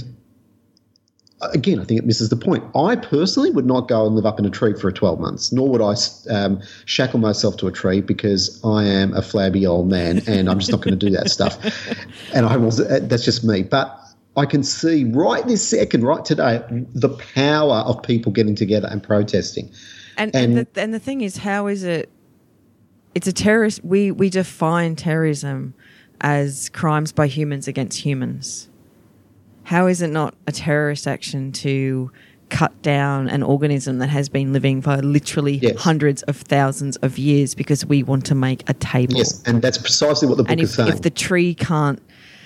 again, I think it misses the point. I personally would not go and live up in a tree for twelve months, nor would I um, shackle myself to a tree because I am a flabby old man and I'm just not going to do that stuff. And I was that's just me, but. I can see right this second, right today, the power of people getting together and protesting. And and, and, the, and the thing is, how is it? It's a terrorist. We we define terrorism as crimes by humans against humans. How is it not a terrorist action to cut down an organism that has been living for literally yes. hundreds of thousands of years because we want to make a table? Yes, and that's precisely what the book and if, is saying. if the tree can't.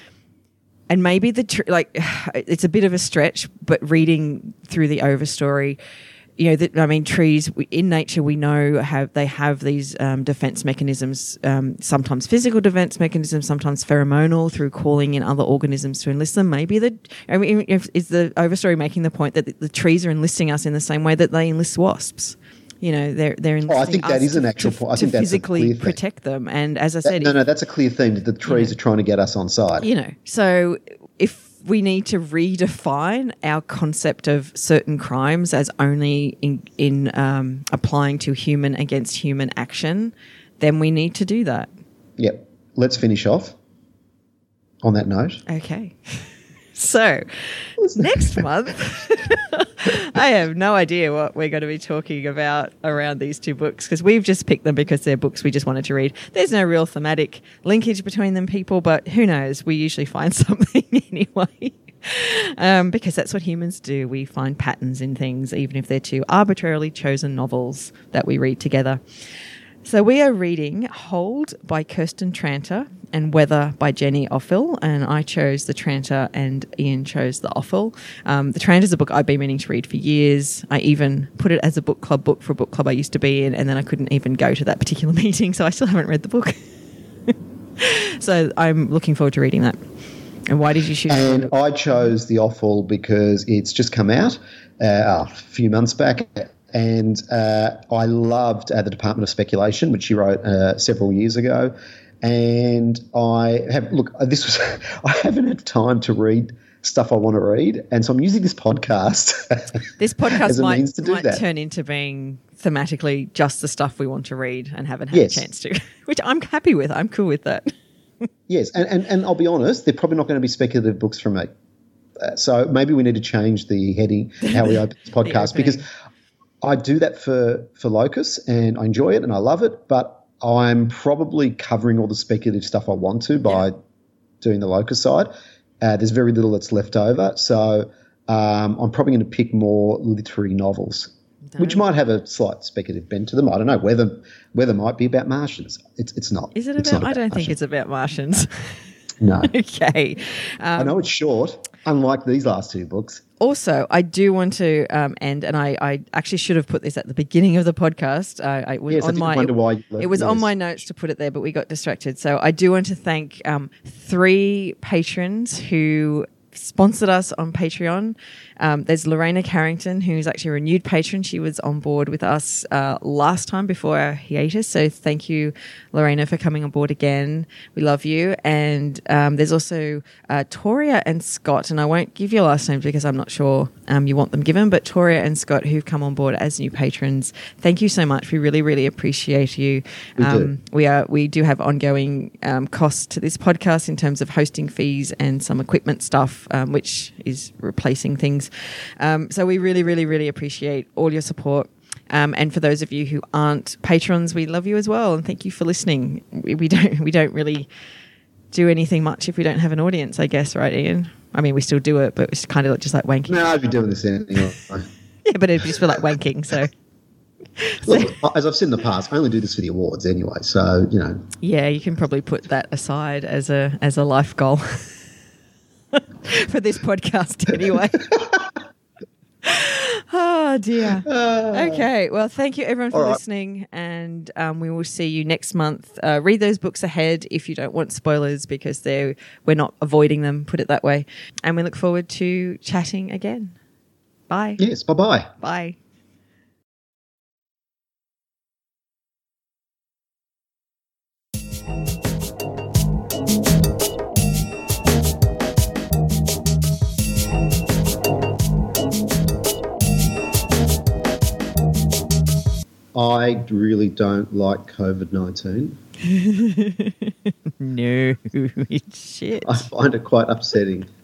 And maybe the tr- like, it's a bit of a stretch, but reading through the Overstory, you know, that, I mean, trees we, in nature, we know have they have these um, defense mechanisms, um, sometimes physical defense mechanisms, sometimes pheromonal through calling in other organisms to enlist them. Maybe the, I mean, if, is the overstory making the point that the, the trees are enlisting us in the same way that they enlist wasps? You know, they're they're enlisting oh, I think that is an actual to, point. I to think that's physically a clear protect them. And as I that, said, no, if, no, that's a clear theme. That the trees you know, are trying to get us on side. You know, so if we need to redefine our concept of certain crimes as only in, in um, applying to human against human action, then we need to do that. Yep. Let's finish off on that note. Okay. So next month, I have no idea what we're going to be talking about around these two books because we've just picked them because they're books we just wanted to read. There's no real thematic linkage between them, people, but who knows? We usually find something anyway. Um, because that's what humans do. We find patterns in things, even if they're two arbitrarily chosen novels that we read together. So we are reading Hold by Kirsten Tranter and Weather by Jenny Offill, and I chose the Tranter and Ian chose the Offill. Um, the Tranter is a book I've been meaning to read for years. I even put it as a book club book for a book club I used to be in, and then I couldn't even go to that particular meeting, so I still haven't read the book. So I'm looking forward to reading that. And why did you choose And it? I chose the Offal because it's just come out uh, a few months back. And uh, I loved uh, The Department of Speculation, which she wrote uh, several years ago. And I have, look, this was, I haven't had time to read stuff I want to read. And so I'm using this podcast. This podcast as a might, means to do might that. turn into being thematically just the stuff we want to read and haven't had Yes. a chance to, which I'm happy with. I'm cool with that. Yes. And, and, and I'll be honest, they're probably not going to be speculative books from me. Uh, so maybe we need to change the heading, how we open this podcast, because I do that for, for Locus and I enjoy it and I love it, but I'm probably covering all the speculative stuff I want to by Yeah. doing the Locus side. Uh, there's very little that's left over. So um, I'm probably going to pick more literary novels, No. which might have a slight speculative bent to them. I don't know. Weather, weather might be about Martians. It's it's not. Is it It's about? not I don't think Martians. it's about Martians. No. Okay. Um, I know it's short, unlike these last two books. Also, I do want to um, end, and I, I actually should have put this at the beginning of the podcast. I, I was Yes, I on did my wonder why you left- it was on yes. my notes to put it there, but we got distracted. So I do want to thank um, three patrons who sponsored us on Patreon. Um, there's Lorena Carrington, who's actually a renewed patron. She was on board with us uh, last time before our hiatus. So thank you, Lorena, for coming on board again. We love you. And um, there's also uh, Toria and Scott, and I won't give your last names because I'm not sure um, you want them given, but Toria and Scott, who've come on board as new patrons. Thank you so much. We really, really appreciate you. We do. Um, we are we do have ongoing um, costs to this podcast in terms of hosting fees and some equipment stuff, um, which is replacing things. Um, so we really, really, really appreciate all your support. Um, and for those of you who aren't patrons, we love you as well, and thank you for listening. We, we don't we don't really do anything much if we don't have an audience, I guess, right, Ian? I mean, we still do it, but it's kind of just like wanking. No, I'd be doing this anyway. Yeah, but it'd just feel like wanking. So. Look, as I've said in the past, I only do this for the awards anyway. So, you know. Yeah, you can probably put that aside as a as a life goal for this podcast anyway. Oh, dear. Okay, well, thank you everyone for All right. listening, and um, we will see you next month. Uh, read those books ahead if you don't want spoilers, because they're, we're not avoiding them, put it that way. And we look forward to chatting again. Bye. Yes, bye-bye. Bye. I really don't like COVID nineteen. No, shit. I find it quite upsetting.